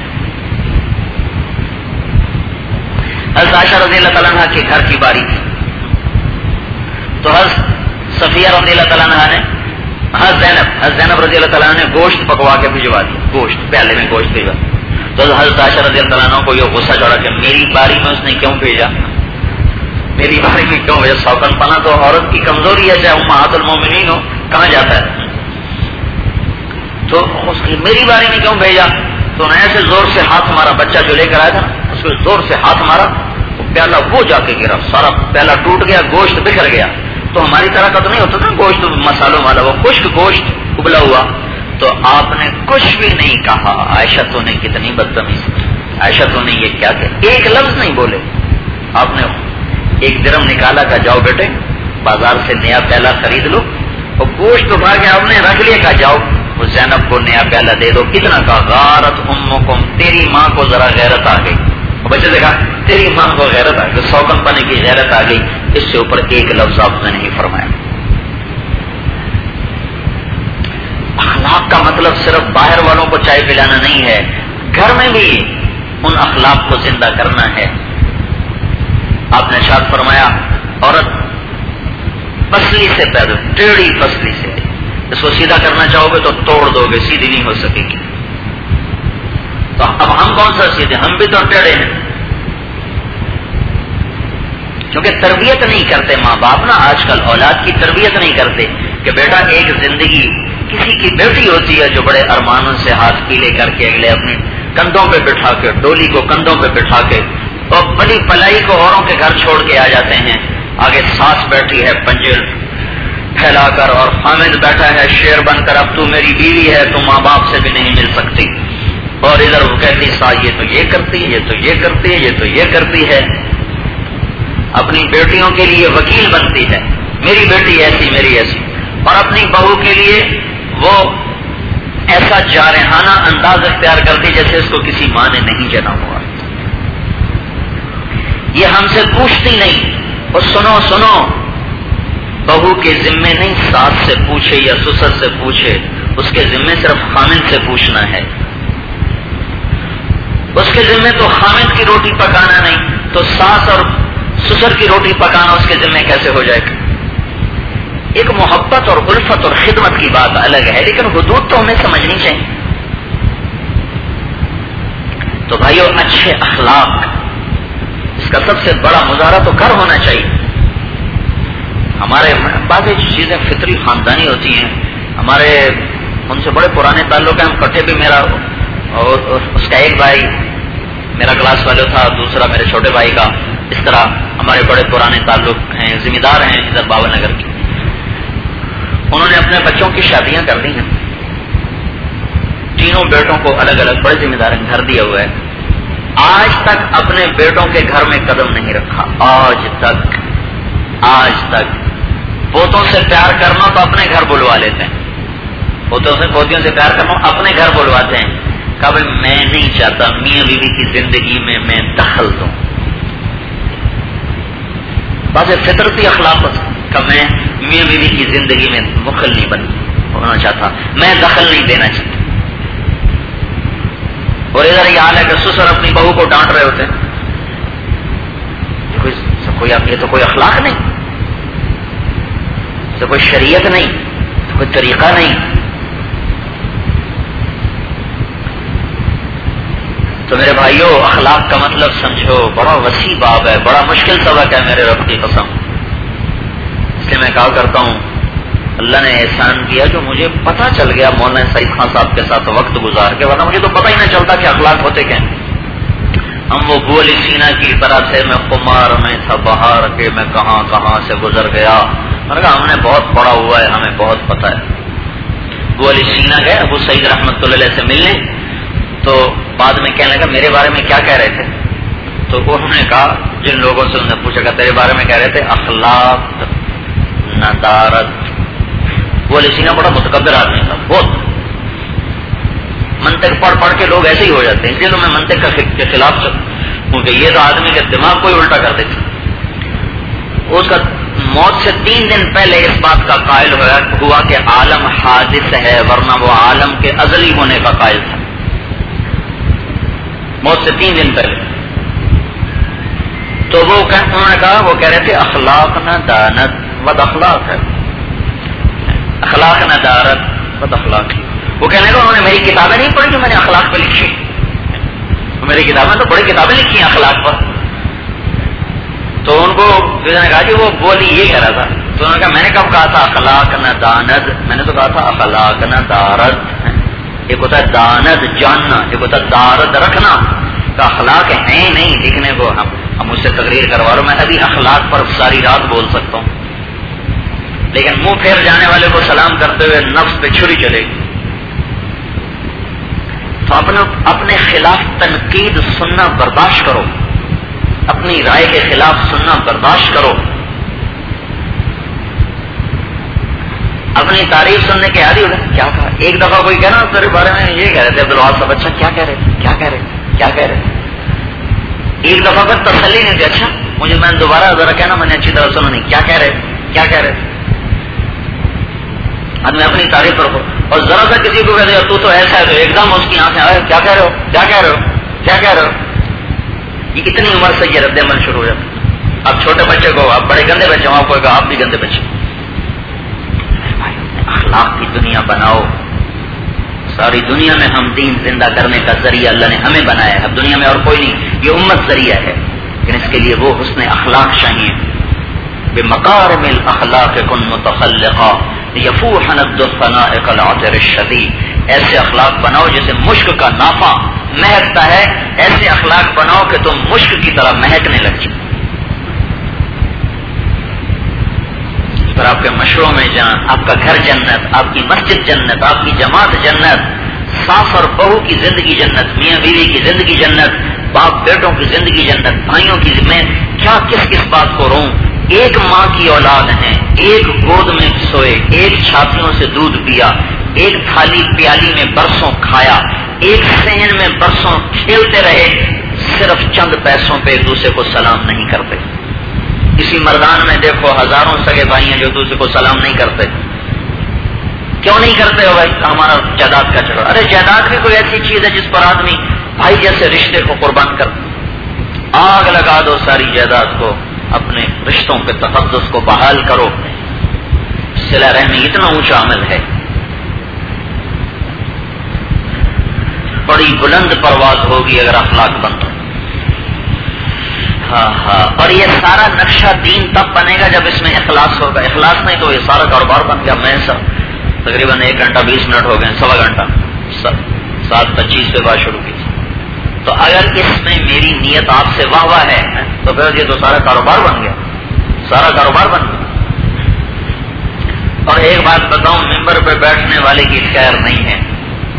حضرت عائشہ رضی اللہ تعالیٰ عنہ کے گھر کی باری تھی تو حضرت صفیہ رضی اللہ تعالیٰ عنہ نے حضرت زینب حضرت زینب رضی اللہ تعالیٰ عنہ نے گوشت پکوا کے بھجوا دیا، گوشت پیالے میں گوشت بھیجوا. تو حضرت عائشہ رضی اللہ تعالیٰ عنہ کو یہ غصہ چڑھا کہ میری باری میں اس نے کیوں بھیجا، میری باری میں کیوں بھیجا. سوکن پنا تو عورت کی کمزوری ہے، چاہے امہات المومنین ہو، کہاں جاتا ہے. تو اس کی میری باری میں کیوں بھیجا. تو انہوں نے ایسے زور سے ہاتھ مارا، بچہ جو لے کر آیا تھا اس کو زور سے ہاتھ مارا، وہ پیالہ وہ جا کے گرا، سارا پیالہ ٹوٹ گیا، گوشت بکھر گیا. تو ہماری طرح کا تو نہیں ہوتا تھا گوشت مسالوں والا، وہ خشک گوشت ابلا ہوا. تو آپ نے کچھ بھی نہیں کہا. عائشہ تو نے کتنی بدتمیزی، عائشہ تو نے یہ کیا کہ ایک لفظ نہیں بولے. آپ نے ایک درم نکالا، کہ جاؤ بیٹے بازار سے نیا پیالہ خرید لو، اور گوشت اٹھا کے آپ نے رکھ لیا، کہا جاؤ وہ زینب کو نیا پیالہ دے دو. کتنا کا غارت امکم، تیری ماں کو ذرا غیرت آ گئی. بچے دیکھا تیری ماں کو غیرت آ گئی، سوگن پنے کی غیرت آ گئی. اس سے اوپر ایک لفظ آپ نے نہیں فرمایا. اخلاق کا مطلب صرف باہر والوں کو چائے پلانا نہیں ہے، گھر میں بھی ان اخلاق کو زندہ کرنا ہے. آپ نے ارشاد فرمایا عورت پسلی سے پیدا، ٹیڑھی پسلی سے، اس کو سیدھا کرنا چاہو گے تو توڑ دو گے، سیدھی نہیں ہو سکے گی. تو اب ہم کون سا سیدھے، ہم بھی تو ٹیڑھے ہیں. کیونکہ تربیت نہیں کرتے ماں باپ نا، آج کل اولاد کی تربیت نہیں کرتے کہ بیٹا ایک زندگی کسی کی بیٹی ہوتی ہے جو بڑے ارمانوں سے ہاتھ کیلے کر کے اگلے اپنے کندھوں پہ بٹھا کے، ڈولی کو کندھوں پہ بٹھا کے، اور بڑی پلائی کو اوروں کے گھر چھوڑ کے آ جاتے ہیں. آگے ساس بیٹھی ہے پنجے پھیلا کر، اور حامد بیٹھا ہے شیر بن کر، اب تو میری بیوی ہے تو ماں باپ سے بھی نہیں مل سکتی. اور ادھر وہ کہتی سا یہ تو یہ کرتی ہے، یہ تو یہ کرتی ہے، یہ تو یہ کرتی ہے. اپنی بیٹیوں کے لیے وکیل بنتی ہے، میری بیٹی ایسی میری ایسی، اور اپنی بہو کے لیے وہ ایسا جارحانہ انداز اختیار کرتی جیسے اس کو کسی ماں نے نہیں جنا ہوا. یہ ہم سے پوچھتی نہیں. اور سنو سنو بہو کے ذمے نہیں ساس سے پوچھے یا سسر سے پوچھے، اس کے ذمے صرف خامد سے پوچھنا ہے. اس کے ذمے تو خامد کی روٹی پکانا نہیں، تو ساس اور سسر کی روٹی پکانا اس کے ذمے کیسے ہو جائے گا. ایک محبت اور الفت اور خدمت کی بات الگ ہے، لیکن حدود تو ہمیں سمجھنی چاہیے. تو بھائیو اچھے اخلاق، اس کا سب سے بڑا مظاہرہ تو گھر ہونا چاہیے. ہمارے بعض چیزیں فطری خاندانی ہوتی ہیں، ہمارے ان سے بڑے پرانے تعلق ہیں. ہم کٹھے بھی، میرا اور اس کا ایک بھائی میرا کلاس والے تھا، دوسرا میرے چھوٹے بھائی کا. اس طرح ہمارے بڑے پرانے تعلق ہیں، ذمہ دار ہیں ادھر باوا نگر کی. انہوں نے اپنے بچوں کی شادیاں کر دی ہیں، تینوں بیٹوں کو الگ الگ بڑے ذمہ دار گھر دیا ہوا ہے. آج تک اپنے بیٹوں کے گھر میں قدم نہیں رکھا، آج تک آج تک. پوتوں سے پیار کرنا تو اپنے گھر بلوا لیتے ہیں، پوتوں سے پوتیوں سے پیار کرنا اپنے گھر بلواتے ہیں. کہ بھائی میں نہیں چاہتا میاں بیوی کی زندگی میں میں دخل دوں. بعض فطرتی اخلاق کہ میں میاں بیوی کی زندگی میں مخل نہیں بن ہونا چاہتا، میں دخل نہیں دینا چاہتا. اور ادھر یہ حال ہے کہ سسر اپنی بہو کو ڈانٹ رہے ہوتے ہیں. کوئی یہ تو کوئی اخلاق نہیں، تو کوئی شریعت نہیں، کوئی طریقہ نہیں. تو میرے بھائیوں اخلاق کا مطلب سمجھو، بڑا وسیع باب ہے، بڑا مشکل سبق ہے میرے رب کی قسم. اس لیے میں کہا کرتا ہوں اللہ نے احسان کیا جو مجھے پتہ چل گیا مولانا سعید خان صاحب کے ساتھ وقت گزار کے، ورنہ مجھے تو پتہ ہی نہ چلتا کہ اخلاق ہوتے کیا ہیں. ہم وہ ابو علی سینا کی طرح سے میں خمار میں تھا بہار کے، میں کہاں کہاں سے گزر گیا. میں نے کہا ہم نے بہت پڑھا ہوا ہے، ہمیں بہت پتہ ہے. ابو علی سینا گئے ابو سعید رحمۃ اللہ علیہ سے ملنے، تو بعد میں کہنے لگا میرے بارے میں کیا کہہ رہے تھے؟ تو انہوں نے کہا جن لوگوں سے انہوں نے پوچھا کہ تیرے بارے میں کہہ رہے تھے اخلاق ندارت. وہ علی سینا بڑا متکبر آدمی تھا، بہت منطق پڑھ پڑھ کے لوگ ایسے ہی ہو جاتے ہیں، اس لیے تو میں منطق کے خلاف چل، کیونکہ یہ تو آدمی کے دماغ کو ہی الٹا کر دیتی. اس کا موت سے تین دن پہلے اس بات کا قائل ہوا کہ عالم حادث ہے، ورنہ وہ عالم کے ازلی ہونے کا قائل تھا. موت سے تین دن پہلے. تو وہ انہوں نے کہا، وہ کہہ رہے تھے اخلاق نہ دانت بد اخلاق ہے، اخلاق نہ دارت بد اخلاق. وہ کہنے لگا انہوں نے میری کتابیں نہیں پڑھی جو میں نے اخلاق پہ لکھی، میری کتابیں تو بڑی کتابیں لکھی ہیں اخلاق پر. تو ان کو نے کہا جی وہ بولی یہ کہہ رہا تھا. تو انہوں نے کہا میں نے کب کہا تھا اخلاق نہ دانت؟ میں نے تو کہا تھا اخلاق نہ دارت. ایک ہوتا ہے دانت جاننا، ایک ہوتا ہے دارت رکھنا. تو اخلاق ہیں نہیں لکھنے کو، ہم ہم مجھ سے تقریر کروا رہا ہوں، میں ابھی اخلاق پر ساری رات بول سکتا ہوں، لیکن منہ پھیر جانے والے کو سلام کرتے ہوئے نفس پہ چھری چلے گی. تو اپنے اپنے خلاف تنقید سننا برداشت کرو، اپنی رائے کے خلاف سننا برداشت کرو. اپنی تعریف سننے کے عادی ہو گئے. کیا کہا ایک دفعہ کوئی کہنا تیرے بارے میں یہ کہہ رہے تھے عبدالوہاب صاحب، اچھا کیا کہہ رہے تھے کیا کہہ رہے تھے کیا کہہ رہے تھے. ایک دفعہ پھر تسلی نہیں تھی، اچھا مجھے میں دوبارہ ذرا کہنا میں نے اچھی طرح سنا نہیں، کیا کہہ رہے تھے کیا کہہ رہے تھے. آدمی اپنی تعریف رکھو، اور ذرا سا کسی کو کہہ دے تو تو ایسا ہے تو ایک دم اس کی آنکھیں آئے کیا کہہ رہے ہو کیا کہہ رہے ہو کیا کہہ رہے ہو. یہ اتنی عمر سے یہ رد عمل شروع ہو جاتا. اب چھوٹے بچے کو آپ بڑے گندے بچے آپ کو کہا آپ بھی گندے بچے. اخلاق کی دنیا بناؤ. ساری دنیا میں ہم دین زندہ کرنے کا ذریعہ اللہ نے ہمیں بنایا ہے، اب دنیا میں اور کوئی نہیں، یہ امت ذریعہ ہے، لیکن اس کے لیے وہ حسن اخلاق چاہیے. بمقارم الاخلاق کن متخلقا یفوح ند الثناء كالعطر الشدید. ایسے اخلاق بناؤ جیسے مشک کا نافع مہکتا ہے، ایسے اخلاق بناؤ کہ تم مشک کی طرح مہکنے لگ جاؤ. پر آپ کے مشوروں میں جان، آپ کا گھر جنت، آپ کی مسجد جنت، آپ کی جماعت جنت، ساس اور بہو کی زندگی جنت، میاں بیوی کی زندگی جنت، باپ بیٹوں کی زندگی جنت، بھائیوں کی. میں کیا کس کس بات کو رہوں؟ ایک ماں کی اولاد ہیں، ایک گود میں سوئے، ایک چھاتیوں سے دودھ پیا، ایک تھالی پیالی میں برسوں کھایا، ایک صحن میں برسوں کھیلتے رہے، صرف چند پیسوں پہ ایک دوسرے کو سلام نہیں کرتے. اسی مردان میں دیکھو ہزاروں سگے بھائی ہیں جو دوسرے کو سلام نہیں کرتے. کیوں نہیں کرتے ہو بھائی؟ ہمارا جائیداد کا چڑھا. ارے جائیداد بھی کوئی ایسی چیز ہے جس پر آدمی بھائی جیسے رشتے کو قربان کر. آگ لگا دو ساری جائیداد کو، اپنے رشتوں کے تقدس کو بحال کرو. صلہ رحمی اتنا اونچا عمل ہے، بڑی بلند پرواز ہوگی اگر اخلاق بنتا. ہاں ہاں اور یہ سارا نقشہ دین تب بنے گا جب اس میں اخلاص ہوگا. اخلاص نہیں تو یہ سارا کاروبار بن گیا. میں سب تقریباً ایک گھنٹہ بیس منٹ ہو گئے، سوا گھنٹہ سات پچیس سے بات شروع کی تھی. تو اگر اس میں میری نیت آپ سے واہ واہ ہے تو پھر یہ تو سارا کاروبار بن گیا، سارا کاروبار بن گیا. اور ایک بات بتاؤں، ممبر پہ بیٹھنے والے کی خیر نہیں ہے.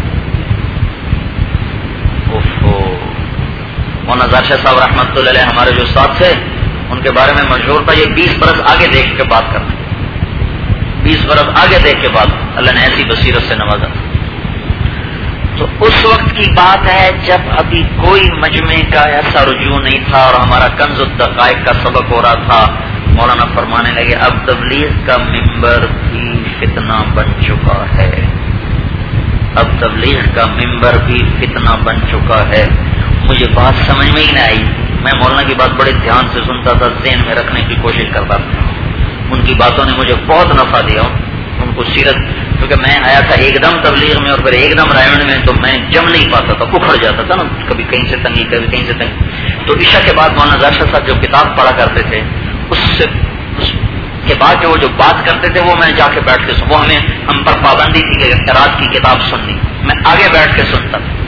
مولانا ظاہر شاہ صاحب رحمۃ اللہ علیہ ہمارے جو استاد تھے، ان کے بارے میں مشہور تھا یہ بیس برس آگے دیکھ کے بات کرنا. بیس برس آگے دیکھ کے بات، اللہ نے ایسی بصیرت سے نوازا. تو اس وقت کی بات ہے جب ابھی کوئی مجمع کا ایسا رجوع نہیں تھا اور ہمارا کنز الدقائق کا سبق ہو رہا تھا. مولانا فرمانے لگے اب تبلیغ کا ممبر بھی فتنہ بن چکا ہے، اب تبلیغ کا ممبر بھی فتنہ بن چکا ہے. مجھے بات سمجھ میں ہی نہ آئی. میں مولانا کی بات بڑے دھیان سے سنتا تھا، ذہن میں رکھنے کی کوشش کرتا تھا. ان کی باتوں نے مجھے بہت نفع دیا. ان کو سیرت کیونکہ میں آیا تھا ایک دم تبلیغ میں اور پھر ایک دم رائمنڈ میں، تو میں جم نہیں پاتا تھا، اکھڑ جاتا تھا نا، کبھی کہیں سے تنگی کبھی کہیں سے تنگی۔ تو عشاء کے بعد مولانا ظاہر شاہ صاحب جو کتاب پڑھا کرتے تھے، اس سے اس کے بعد جو وہ جو بات کرتے تھے وہ میں جا کے بیٹھ کے سن، وہ ہمیں ہم پر پابندی تھی کہ قرات کی کتاب سننی، میں آگے بیٹھ کے سنتا تھا،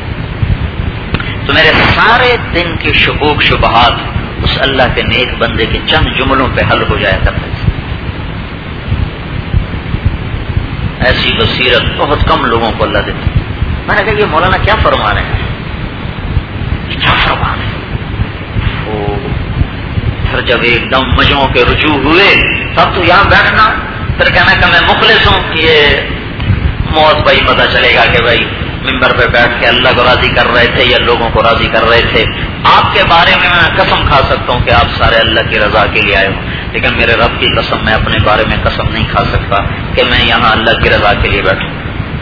تو میرے سارے دن کے شکوک شبہات اس اللہ کے نیک بندے کے چند جملوں پہ حل ہو جایا کرتے تھے۔ ایسی بصیرت بہت کم لوگوں کو اللہ دیتا۔ میں نے کہا یہ مولانا کیا فرما رہے ہیں، یہ کیا فرما رہے ہیں؟ وہ پھر جب ایک دم مجموعوں کے رجوع ہوئے تب تو یہاں بیٹھنا، پھر کہنا کہ میں مخلص ہوں، یہ موت بھائی پتہ چلے گا کہ بھائی ممبر پہ بیٹھ کے اللہ کو راضی کر رہے تھے یا لوگوں کو راضی کر رہے تھے۔ آپ کے بارے میں میں قسم کھا سکتا ہوں کہ آپ سارے اللہ کی رضا کے لیے آئے ہوں، لیکن میرے رب کی قسم میں اپنے بارے میں قسم نہیں کھا سکتا کہ میں یہاں اللہ کی رضا کے لیے بیٹھوں۔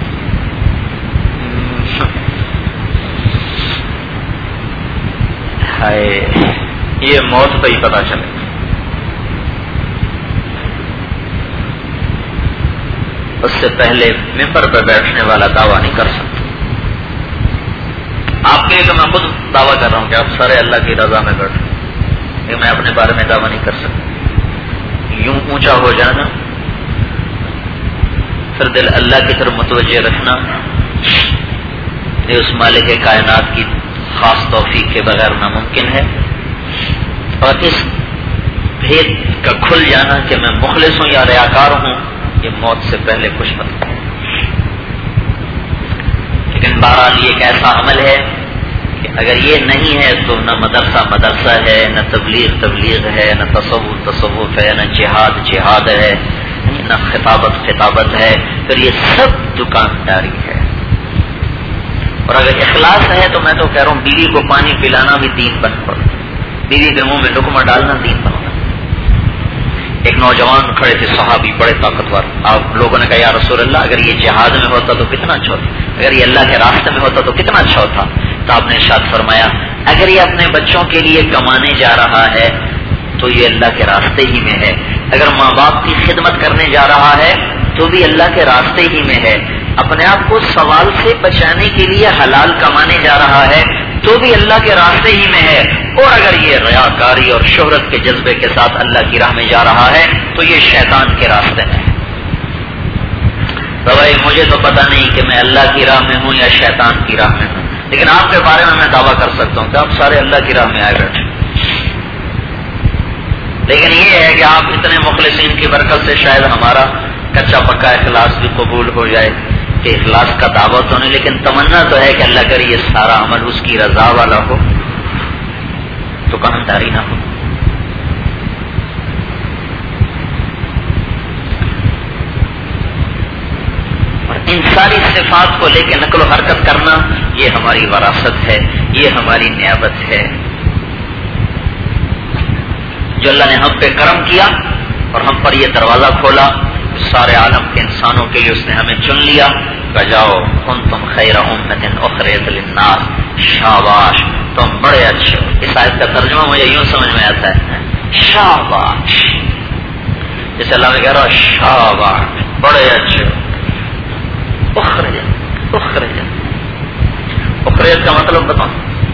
ہائے یہ موت پہ ہی پتہ چلے۔ اس سے پہلے ممبر پہ بیٹھنے والا دعویٰ نہیں کر سکتا۔ آپ کے لیے میں خود دعویٰ کر رہا ہوں کہ آپ سارے اللہ کی رضا میں بیٹھیں، لیکن میں اپنے بارے میں دعویٰ نہیں کر سکتا۔ یوں اونچا ہو جانا، پھر دل اللہ کی طرف متوجہ رکھنا، یہ اس مالک کائنات کی خاص توفیق کے بغیر ناممکن ہے۔ اور اس بھید کا کھل جانا کہ میں مخلص ہوں یا ریاکار ہوں، یہ موت سے پہلے کچھ پتہ ہے۔ لیکن بہرحال یہ ایک ایسا عمل ہے کہ اگر یہ نہیں ہے تو نہ مدرسہ مدرسہ ہے، نہ تبلیغ تبلیغ ہے، نہ تصوف تصوف ہے، نہ جہاد جہاد ہے، نہ خطابت خطابت ہے، پھر یہ سب دکانداری ہے۔ اور اگر اخلاص ہے تو میں تو کہہ رہا ہوں بیوی کو پانی پلانا بھی دین بن پڑا، بیوی کے منہ میں لقمہ ڈالنا دین بن پڑا۔ ایک نوجوان کھڑے تھے صحابی بڑے طاقتور، آپ لوگوں نے کہا یا رسول اللہ اگر یہ جہاد میں ہوتا تو کتنا اچھا ہوتا، اگر یہ اللہ کے راستے میں ہوتا تو کتنا اچھا ہوتا۔ تو آپ نے ارشاد فرمایا اگر یہ اپنے بچوں کے لیے کمانے جا رہا ہے تو یہ اللہ کے راستے ہی میں ہے، اگر ماں باپ کی خدمت کرنے جا رہا ہے تو بھی اللہ کے راستے ہی میں ہے، اپنے آپ کو سوال سے بچانے کے لیے حلال کمانے جا رہا ہے تو بھی اللہ کے راستے ہی میں ہے، اور اگر یہ ریاکاری اور شہرت کے جذبے کے ساتھ اللہ کی راہ میں جا رہا ہے تو یہ شیطان کے راستے میں ہے۔ تو بھائی مجھے تو پتہ نہیں کہ میں اللہ کی راہ میں ہوں یا شیطان کی راہ میں ہوں، لیکن آپ کے بارے میں میں دعویٰ کر سکتا ہوں کہ آپ سارے اللہ کی راہ میں آئے بیٹھے۔ لیکن یہ ہے کہ آپ اتنے مخلصین کی برکت سے شاید ہمارا کچا پکا اخلاص بھی قبول ہو جائے کہ اخلاص کا دعویٰ تو نہیں، لیکن تمنا تو ہے کہ اللہ کرے یہ سارا عمل اس کی رضا والا ہو، دکانداری نہ ہو۔ اور ان ساری صفات کو لے کے نقل و حرکت کرنا یہ ہماری وراثت ہے، یہ ہماری نیابت ہے، جو اللہ نے ہم پہ کرم کیا اور ہم پر یہ دروازہ کھولا، سارے عالم کے انسانوں کے لیے اس نے ہمیں چن لیا کہ جاؤ کنتم خیر امۃ اخرجت للناس، شاباش تم بڑے اچھے ہو۔ اس آیت کا ترجمہ مجھے یوں سمجھ میں آتا ہے شاباش، جیسے اللہ میں کہہ رہا شاباش بڑے اچھے ہو۔ اخرجت اخرجت اخرجت کا مطلب بتاؤں،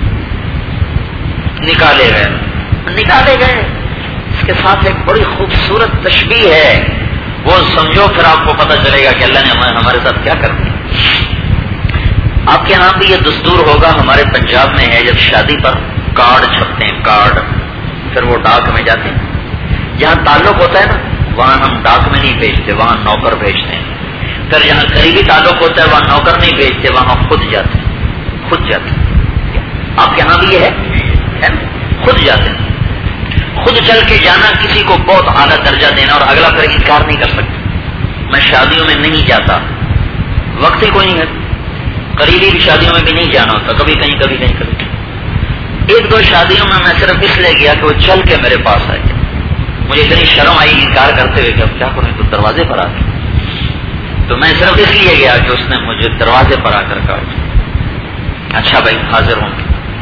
نکالے گئے نکالے گئے اس کے ساتھ ایک بڑی خوبصورت تشبیہ ہے، وہ سمجھو پھر آپ کو پتہ چلے گا کہ اللہ نے ہمارے ساتھ کیا کر دیا۔ آپ کے یہاں بھی یہ دستور ہوگا، ہمارے پنجاب میں ہے جب شادی پر کارڈ چھپتے ہیں، کارڈ پھر وہ ڈاک میں جاتے ہیں، جہاں تعلق ہوتا ہے نا وہاں ہم ڈاک میں نہیں بھیجتے، وہاں نوکر بھیجتے ہیں، پھر جہاں قریبی تعلق ہوتا ہے وہاں نوکر نہیں بھیجتے، وہاں خود جاتے ہیں خود جاتے ہیں۔ آپ کے یہاں بھی یہ ہے خود جاتے ہیں، خود چل کے جانا کسی کو بہت اعلیٰ درجہ دینا، اور اگلا پھر انکار نہیں کر سکتا۔ میں شادیوں میں نہیں جاتا، وقت ہی کوئی نہیں ہے، قریبی بھی شادیوں میں بھی نہیں جانا ہوتا، کبھی کہیں کبھی کہیں کبھی۔ ایک دو شادیوں میں میں صرف اس لیے گیا کہ وہ چل کے میرے پاس آئے، مجھے اتنی شرم آئی انکار کرتے ہوئے کہ اب کیا کروں، تو دروازے پر آ گئے، تو میں صرف اس لیے گیا کہ اس نے مجھے دروازے پر آ کر کہا اچھا بھائی حاضر ہوں۔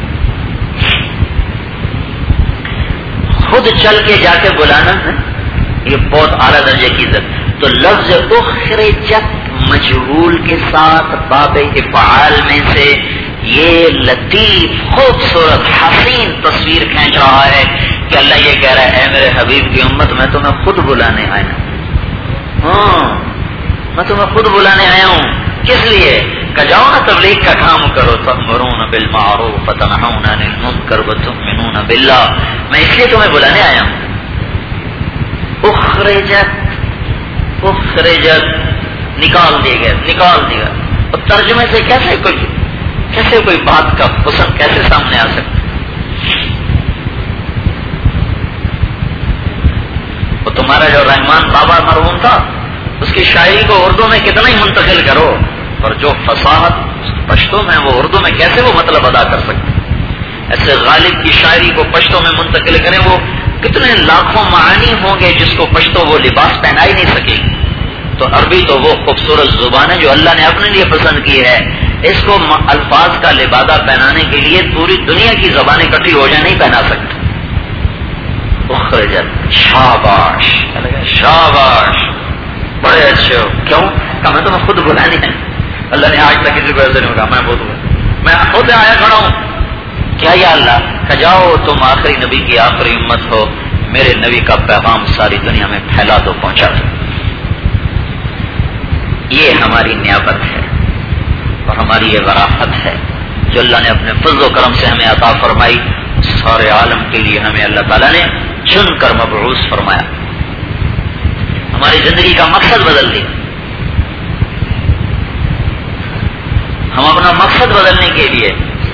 خود چل کے جا کے بلانا ہے یہ بہت اعلیٰ درجے کی عزت۔ تو لفظ اخرجت مجہول کے ساتھ باب افعال میں سے یہ لطیف خوبصورت حسین تصویر کھینچ رہا ہے کہ اللہ یہ کہہ رہا ہے اے میرے حبیب کی امت میں تمہیں خود بلانے آیا ہوں، ہاں میں تمہیں خود بلانے آیا ہوں. کس لیے کہ جاؤ نا تبلیغ کا کام کرو، تأمرون بالمعروف وتنہون عن المنکر وتؤمنون باللہ. میں اس لیے تمہیں بلانے آیا ہوں. اخرجت اخرجت نکال دیے گئے نکال دیا. اور ترجمے سے کیسے کوئی کیسے کوئی بات کا حسن کیسے سامنے آ سکتا؟ وہ تمہارا جو رحمان بابا مرحوم تھا اس کی شاعری کو اردو میں کتنا ہی منتقل کرو، اور جو فصاحت پشتو میں وہ اردو میں کیسے وہ مطلب ادا کر سکتے؟ ایسے غالب کی شاعری کو پشتو میں منتقل کریں وہ کتنے لاکھوں معانی ہوں گے جس کو پشتو وہ لباس پہنا ہی نہیں سکے. تو عربی تو وہ خوبصورت زبان ہے جو اللہ نے اپنے لیے پسند کی ہے. اس کو الفاظ کا لبادہ پہنانے کے لیے پوری دنیا کی زبانیں اکٹھی ہو جائیں نہیں پہنا سکتے. اخرجت شاباش شاباش بڑے اچھے ہو. کیوں کہ میں تمہیں خود بلانے ہیں. اللہ نے آج تک کسی کو ایسے نہیں کہا میں بہت میں خود آیا کھڑا ہوں. کیا یا اللہ کہ جاؤ تم آخری نبی کی آخری امت ہو، میرے نبی کا پیغام ساری دنیا میں پھیلا دو، پہنچا دو. یہ ہماری نیابت ہے اور ہماری یہ وراثت ہے جو اللہ نے اپنے فضل و کرم سے ہمیں عطا فرمائی. سارے عالم کے لیے ہمیں اللہ تعالیٰ نے چن کر مبعوث فرمایا. ہماری زندگی کا مقصد بدل دیا. ہم اپنا مقصد بدلنے کے لیے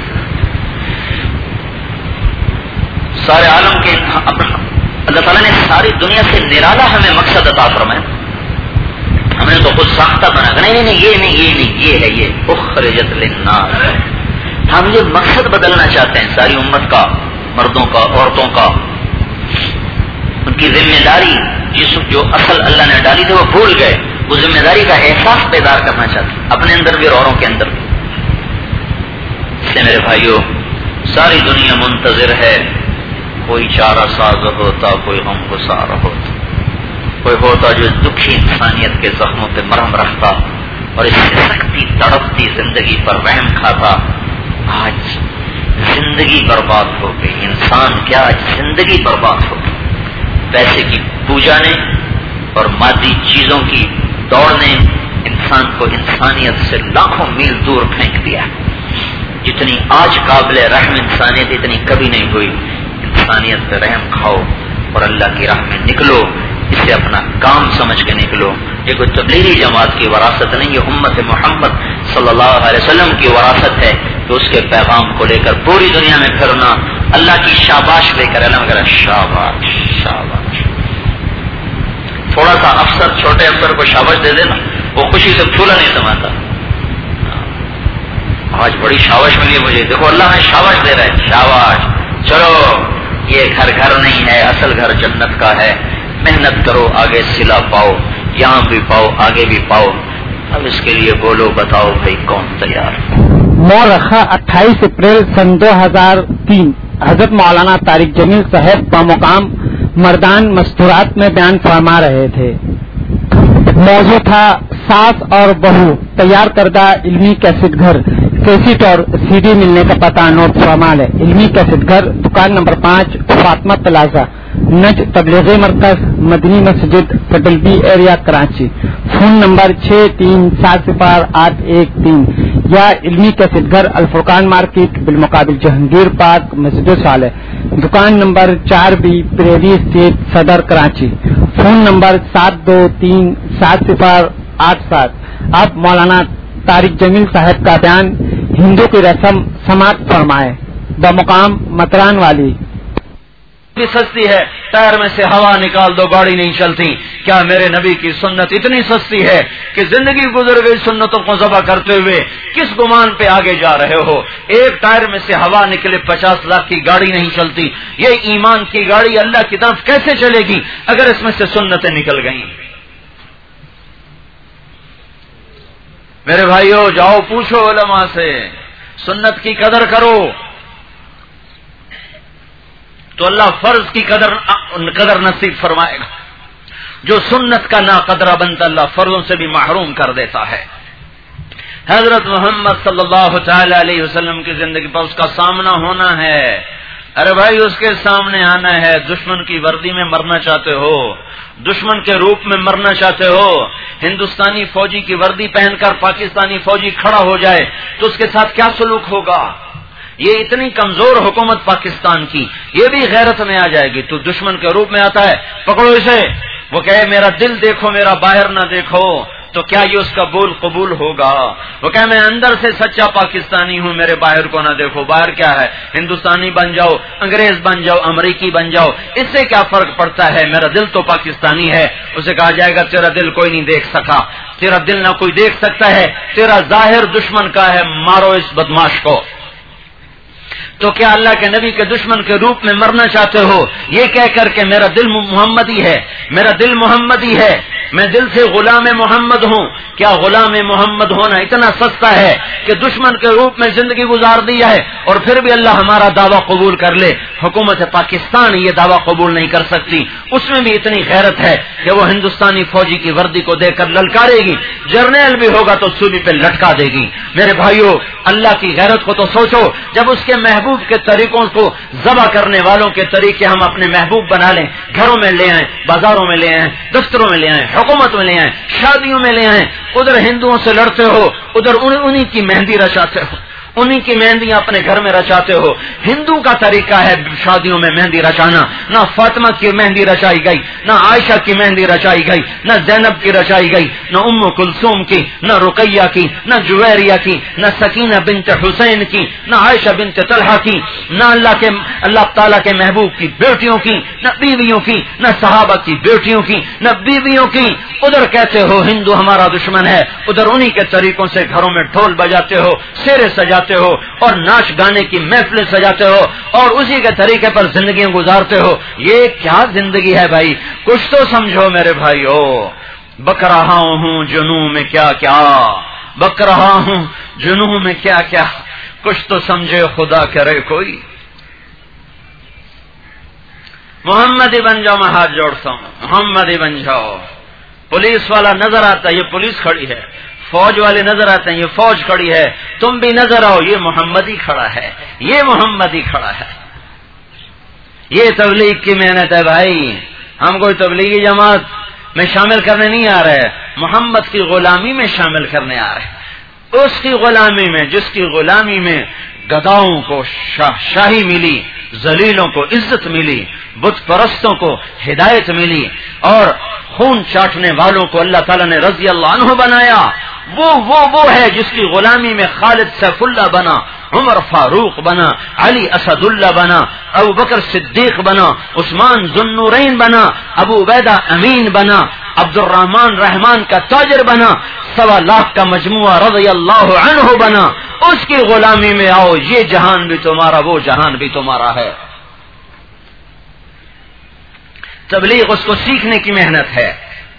سارے عالم کے اللہ تعالیٰ نے ساری دنیا سے نرالا ہمیں مقصد عطا فرمایا. ہم نے تو خود ساختہ بنا کر نہیں نہیں نہیں یہ نہیں یہ نہیں یہ ہے یہ اخرجت للناس. ہم یہ مقصد بدلنا چاہتے ہیں ساری امت کا، مردوں کا، عورتوں کا. ان کی ذمہ داری جس جو اصل اللہ نے ڈالی تھی وہ بھول گئے. وہ ذمہ داری کا احساس بیدار کرنا چاہتے ہیں اپنے اندر بھی اور اوروں کے اندر بھی. اس لیے میرے بھائیوں ساری دنیا منتظر ہے کوئی چارہ ساز ہوتا، کوئی غم گسار ہوتا، کوئی ہوتا جو دکھی انسانیت کے زخموں پہ مرہم رکھتا اور اس سے سختی تڑپتی زندگی پر رحم کھاتا. آج زندگی برباد ہو گئی. انسان کیا آج زندگی برباد ہو گئی. پیسے کی پوجا نے اور مادی چیزوں کی دوڑ نے انسان کو انسانیت سے لاکھوں میل دور پھینک دیا. جتنی آج قابل رحم انسانیت اتنی کبھی نہیں ہوئی. انسانیت پہ رحم کھاؤ اور اللہ کی راہ میں نکلو. اسے اپنا کام سمجھ کے نکلو. یہ کوئی تبلیغی جماعت کی وراثت نہیں، یہ امت محمد صلی اللہ علیہ وسلم کی وراثت ہے کہ اس کے پیغام کو لے کر پوری دنیا میں پھرنا، اللہ کی شاباش لے کر اللہ کرے شاباش شاباش. تھوڑا سا افسر چھوٹے افسر کو شاباش دے دینا وہ خوشی سے پھولا نہیں سماتا. آج بڑی شاباش ملی ہے مجھے، دیکھو اللہ میں شاباش دے رہا ہے. شاباش. چلو یہ گھر گھر نہیں ہے، اصل گھر جنت کا ہے. محنت کرو آگے صلہ پاؤ، یہاں بھی پاؤ آگے بھی پاؤ. اب اس کے لیے بولو بتاؤ بھائی کون تیار؟ مورخہ اٹھائیس اپریل سن دو ہزار تین حضرت مولانا طارق جمیل صاحب بمقام مردان مستورات میں بیان فرما رہے تھے. موضوع تھا ساس اور بہو تیار کردہ علمی کیسٹ گھر. کیسٹ اور سی ڈی ملنے کا پتہ نوٹ فرما لے. علمی کیسٹ گھر، دکان نمبر پانچ، فاطمہ پلازا، نج تبلیغی مرکز، مدنی مسجد، Patel B area, Karachi. Phone number چھ تین سات صفر آٹھ ایک تین یا علمی کیسٹ گھر الفرقان مارکیٹ بالمقابل جہانگیر پارک مسجد صالح، دکان نمبر چار بی پریری اسٹریٹ صدر کراچی. فون نمبر سات دو تین سات صفر آٹھ سات. آپ مولانا طارق جمیل صاحب کا بیان ہندو کی رسم سماعت فرمائے. بمقام متران والی. بھی سستی ہے، ٹائر میں سے ہوا نکال دو گاڑی نہیں چلتی. کیا میرے نبی کی سنت اتنی سستی ہے کہ زندگی گزر گئی سنتوں کو ذبح کرتے ہوئے کس گمان پہ آگے جا رہے ہو؟ ایک ٹائر میں سے ہوا نکلے پچاس لاکھ کی گاڑی نہیں چلتی. یہ ایمان کی گاڑی اللہ کی طرف کیسے چلے گی اگر اس میں سے سنتیں نکل گئیں؟ میرے بھائیو جاؤ پوچھو علماء سے، سنت کی قدر کرو تو اللہ فرض کی قدر قدر نصیب فرمائے گا. جو سنت کا ناقدرہ بنتا اللہ فرضوں سے بھی محروم کر دیتا ہے. حضرت محمد صلی اللہ تعالی علیہ وسلم کی زندگی پر اس کا سامنا ہونا ہے. ارے بھائی اس کے سامنے آنا ہے. دشمن کی وردی میں مرنا چاہتے ہو, دشمن کے روپ میں مرنا چاہتے ہو, ہندوستانی فوجی کی وردی پہن کر پاکستانی فوجی کھڑا ہو جائے تو اس کے ساتھ کیا سلوک ہوگا؟ یہ اتنی کمزور حکومت پاکستان کی, یہ بھی غیرت میں آ جائے گی. تو دشمن کے روپ میں آتا ہے, پکڑو اسے. وہ کہے میرا دل دیکھو میرا باہر نہ دیکھو, تو کیا یہ اس کا بول قبول ہوگا؟ وہ کہے میں اندر سے سچا پاکستانی ہوں, میرے باہر کو نہ دیکھو. باہر کیا ہے؟ ہندوستانی بن جاؤ, انگریز بن جاؤ, امریکی بن جاؤ, اس سے کیا فرق پڑتا ہے؟ میرا دل تو پاکستانی ہے. اسے کہا جائے گا تیرا دل کوئی نہیں دیکھ سکا, تیرا دل نہ کوئی دیکھ سکتا ہے, تیرا ظاہر دشمن کا ہے, مارو اس بدماش کو. تو کیا اللہ کے نبی کے دشمن کے روپ میں مرنا چاہتے ہو یہ کہہ کر کے میرا دل محمدی ہے, میرا دل محمدی ہے, میں دل سے غلام محمد ہوں؟ کیا غلام محمد ہونا اتنا سستا ہے کہ دشمن کے روپ میں زندگی گزار دیا ہے اور پھر بھی اللہ ہمارا دعویٰ قبول کر لے؟ حکومت پاکستان یہ دعویٰ قبول نہیں کر سکتی. اس میں بھی اتنی غیرت ہے کہ وہ ہندوستانی فوجی کی وردی کو دیکھ کر للکارے گی, جرنیل بھی ہوگا تو سولی پہ لٹکا دے گی. میرے بھائیوں, اللہ کی غیرت کو تو سوچو. جب اس کے محبوب کے طریقوں کو ذبح کرنے والوں کے طریقے ہم اپنے محبوب بنا لیں, گھروں میں لے آئیں, بازاروں میں لے آئیں, دفتروں میں لے آئیں, حکومت میں لے آئیں, شادیوں میں لے آئیں, ادھر ہندوؤں سے لڑتے ہو, ادھر انہی کی مہندی رچاتے ہو, انہی کی مہندی اپنے گھر میں رچاتے ہو. ہندو کا طریقہ ہے شادیوں میں مہندی رچانا. نہ فاطمہ کی مہندی رچائی گئی, نہ عائشہ کی مہندی رچائی گئی, نہ زینب کی رچائی گئی, نہ ام کلثوم کی, نہ رقیہ کی, نہ جویریہ کی, نہ سکینہ بنت حسین کی, نہ عائشہ بنت طلحہ کی, نہ اللہ کے اللہ تعالیٰ کے محبوب کی بیٹیوں کی, نہ بیویوں کی, نہ صحابہ کی بیٹیوں کی, نہ بیویوں کی. ادھر کہتے ہو ہندو ہمارا دشمن ہے, ادھر انہی کے طریقوں سے گھروں میں ڈھول بجاتے ہو, سیرے سجاتے ہو اور ناچ گانے کی محفلیں سجاتے ہو اور اسی کے طریقے پر زندگیاں گزارتے ہو. یہ کیا زندگی ہے بھائی؟ کچھ تو سمجھو میرے بھائیو. بک رہا ہوں جنوں میں کیا کیا, بک رہا ہوں جنوں میں کیا کیا, کچھ تو سمجھے خدا کرے کوئی. محمدی بن جاؤ, میں ہاتھ جوڑتا ہوں, محمدی بن جاؤ. پولیس والا نظر آتا ہے, یہ پولیس کھڑی ہے. فوج والے نظر آتے ہیں, یہ فوج کھڑی ہے. تم بھی نظر آؤ, یہ محمدی کھڑا ہے, یہ محمدی کھڑا ہے. یہ تبلیغ کی محنت ہے بھائی. ہم کوئی تبلیغی جماعت میں شامل کرنے نہیں آ رہے, محمد کی غلامی میں شامل کرنے آ رہے. اس کی غلامی میں جس کی غلامی میں گداؤں کو شاہ شاہی ملی, ذلیلوں کو عزت ملی, بت پرستوں کو ہدایت ملی, اور خون چاٹنے والوں کو اللہ تعالیٰ نے رضی اللہ عنہ بنایا. وہ وہ وہ ہے جس کی غلامی میں خالد سیف اللہ بنا, عمر فاروق بنا, علی اسد اللہ بنا, ابو بکر صدیق بنا, عثمان ذو النورین بنا, ابو عبیدہ امین بنا, عبد الرحمن رحمان کا تاجر بنا, سوا لاکھ کا مجموعہ رضی اللہ عنہ بنا. اس کی غلامی میں آؤ, یہ جہان بھی تمہارا, وہ جہان بھی تمہارا ہے. تبلیغ اس کو سیکھنے کی محنت ہے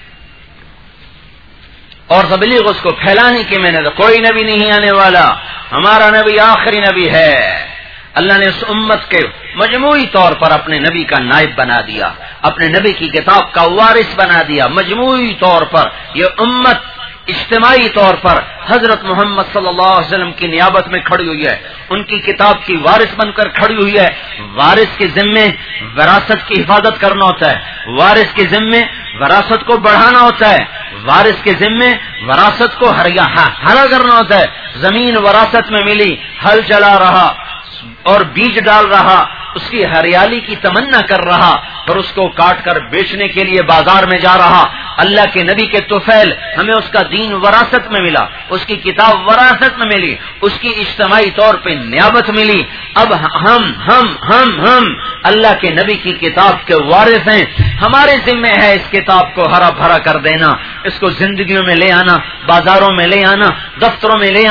اور تبلیغ اس کو پھیلانے کی محنت ہے. کوئی نبی نہیں آنے والا, ہمارا نبی آخری نبی ہے. اللہ نے اس امت کے مجموعی طور پر اپنے نبی کا نائب بنا دیا, اپنے نبی کی کتاب کا وارث بنا دیا. مجموعی طور پر یہ امت اجتماعی طور پر حضرت محمد صلی اللہ علیہ وسلم کی نیابت میں کھڑی ہوئی ہے, ان کی کتاب کی وارث بن کر کھڑی ہوئی ہے. وارث کے ذمے وراثت کی حفاظت کرنا ہوتا ہے, وارث کے ذمے وراثت کو بڑھانا ہوتا ہے, وارث کے ذمے وراثت کو ہرا کرنا ہوتا ہے. زمین وراثت میں ملی, ہل چلا رہا اور بیج ڈال رہا, اس کی ہریالی کی تمنا کر رہا, اور اس کو کاٹ کر بیچنے کے لیے بازار میں جا رہا. اللہ کے نبی کے طفیل, ہمیں اس کا دین وراثت میں ملا, اس کی کتاب وراثت میں ملی, اس کی اجتماعی طور پہ نیابت ملی. اب ہم ہم ہم ہم اللہ کے نبی کی کتاب کے وارث ہیں. ہمارے ذمہ ہے اس کتاب کو ہرا بھرا کر دینا, اس کو زندگیوں میں لے آنا, بازاروں میں لے آنا, دفتروں میں لے آنا,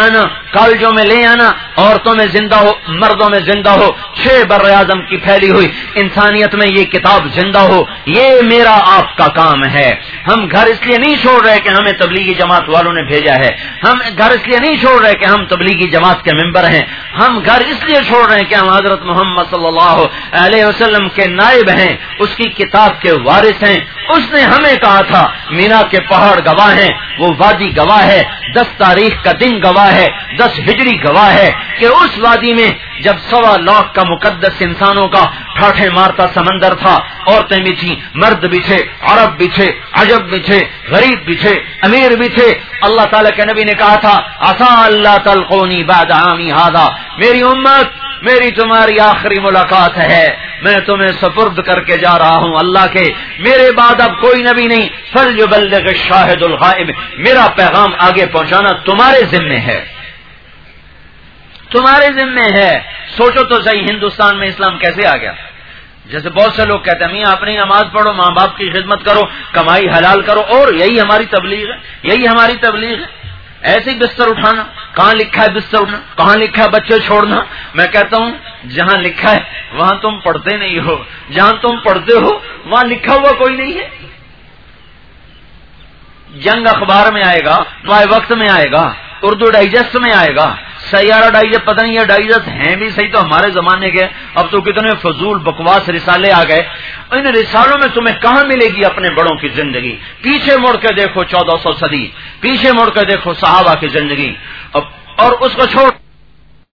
کالجوں میں لے آنا، عورتوں میں زندہ ہو، مردوں میں زندہ ہو، چھ بر اعظم کی پھیلی ہوئی انسانیت میں یہ کتاب زندہ ہو، یہ میرا آپ کا کام ہے۔ ہم گھر اس لیے نہیں چھوڑ رہے کہ ہمیں تبلیغی جماعت والوں نے بھیجا ہے، ہم گھر اس لیے نہیں چھوڑ رہے کہ ہم تبلیغی جماعت کے ممبر ہیں، ہم گھر اس لیے چھوڑ رہے ہیں کہ ہم حضرت محمد صلی اللہ علیہ وسلم کے نائب ہیں، اس کی کتاب کے وارث ہیں۔ اس نے ہمیں کہا تھا مینا کے پہاڑ گواہ ہیں، وہ وادی گواہ ہے، دس تاریخ کا دن گواہ ہے، دس ہجری گواہ ہے کہ اس وادی میں جب سوا لاکھ کا مقدس انسانوں کا ٹھاٹھے مارتا سمندر تھا، عورتیں بھی تھیں، مرد بھی تھے، عرب بھی تھے، عجب بھی تھے، غریب بھی تھے، امیر بھی تھے، اللہ تعالیٰ کے نبی نے کہا تھا عسیٰ اللہ تلقونی بعد عامی ھذا، میری امت میری تمہاری آخری ملاقات ہے، میں تمہیں سپرد کر کے جا رہا ہوں اللہ کے، میرے بعد اب کوئی نبی نہیں، فلیبلغ الشاہد الغائب، میرا پیغام آگے پہنچانا تمہارے ذمے ہے، تمہارے ذمے ہے۔ سوچو تو صحیح ہندوستان میں اسلام کیسے آ گیا؟ جیسے بہت سے لوگ کہتے ہیں میاں اپنی نماز پڑھو، ماں باپ کی خدمت کرو، کمائی حلال کرو، اور یہی ہماری تبلیغ ہے، یہی ہماری تبلیغ ہے۔ ایسے ہی بستر اٹھانا، کہاں لکھا ہے بستر اٹھنا، کہاں لکھا ہے بچے چھوڑنا؟ میں کہتا ہوں جہاں لکھا ہے وہاں تم پڑھتے نہیں ہو، جہاں تم پڑھتے ہو وہاں لکھا ہوا کوئی نہیں ہے۔ جنگ اخبار میں آئے گا، وائے وقت میں آئے گا، اردو ڈائجسٹ میں آئے گا، سیارہ ڈائجسٹ، پتہ نہیں یہ ڈائجسٹ ہیں بھی صحیح تو ہمارے زمانے کے، اب تو کتنے فضول بکواس رسالے آ گئے۔ ان رسالوں میں تمہیں کہاں ملے گی اپنے بڑوں کی زندگی؟ پیچھے مڑ کے دیکھو چودہ سو صدی، پیچھے مڑ کے دیکھو صحابہ کی زندگی، اور اس کو چھوڑ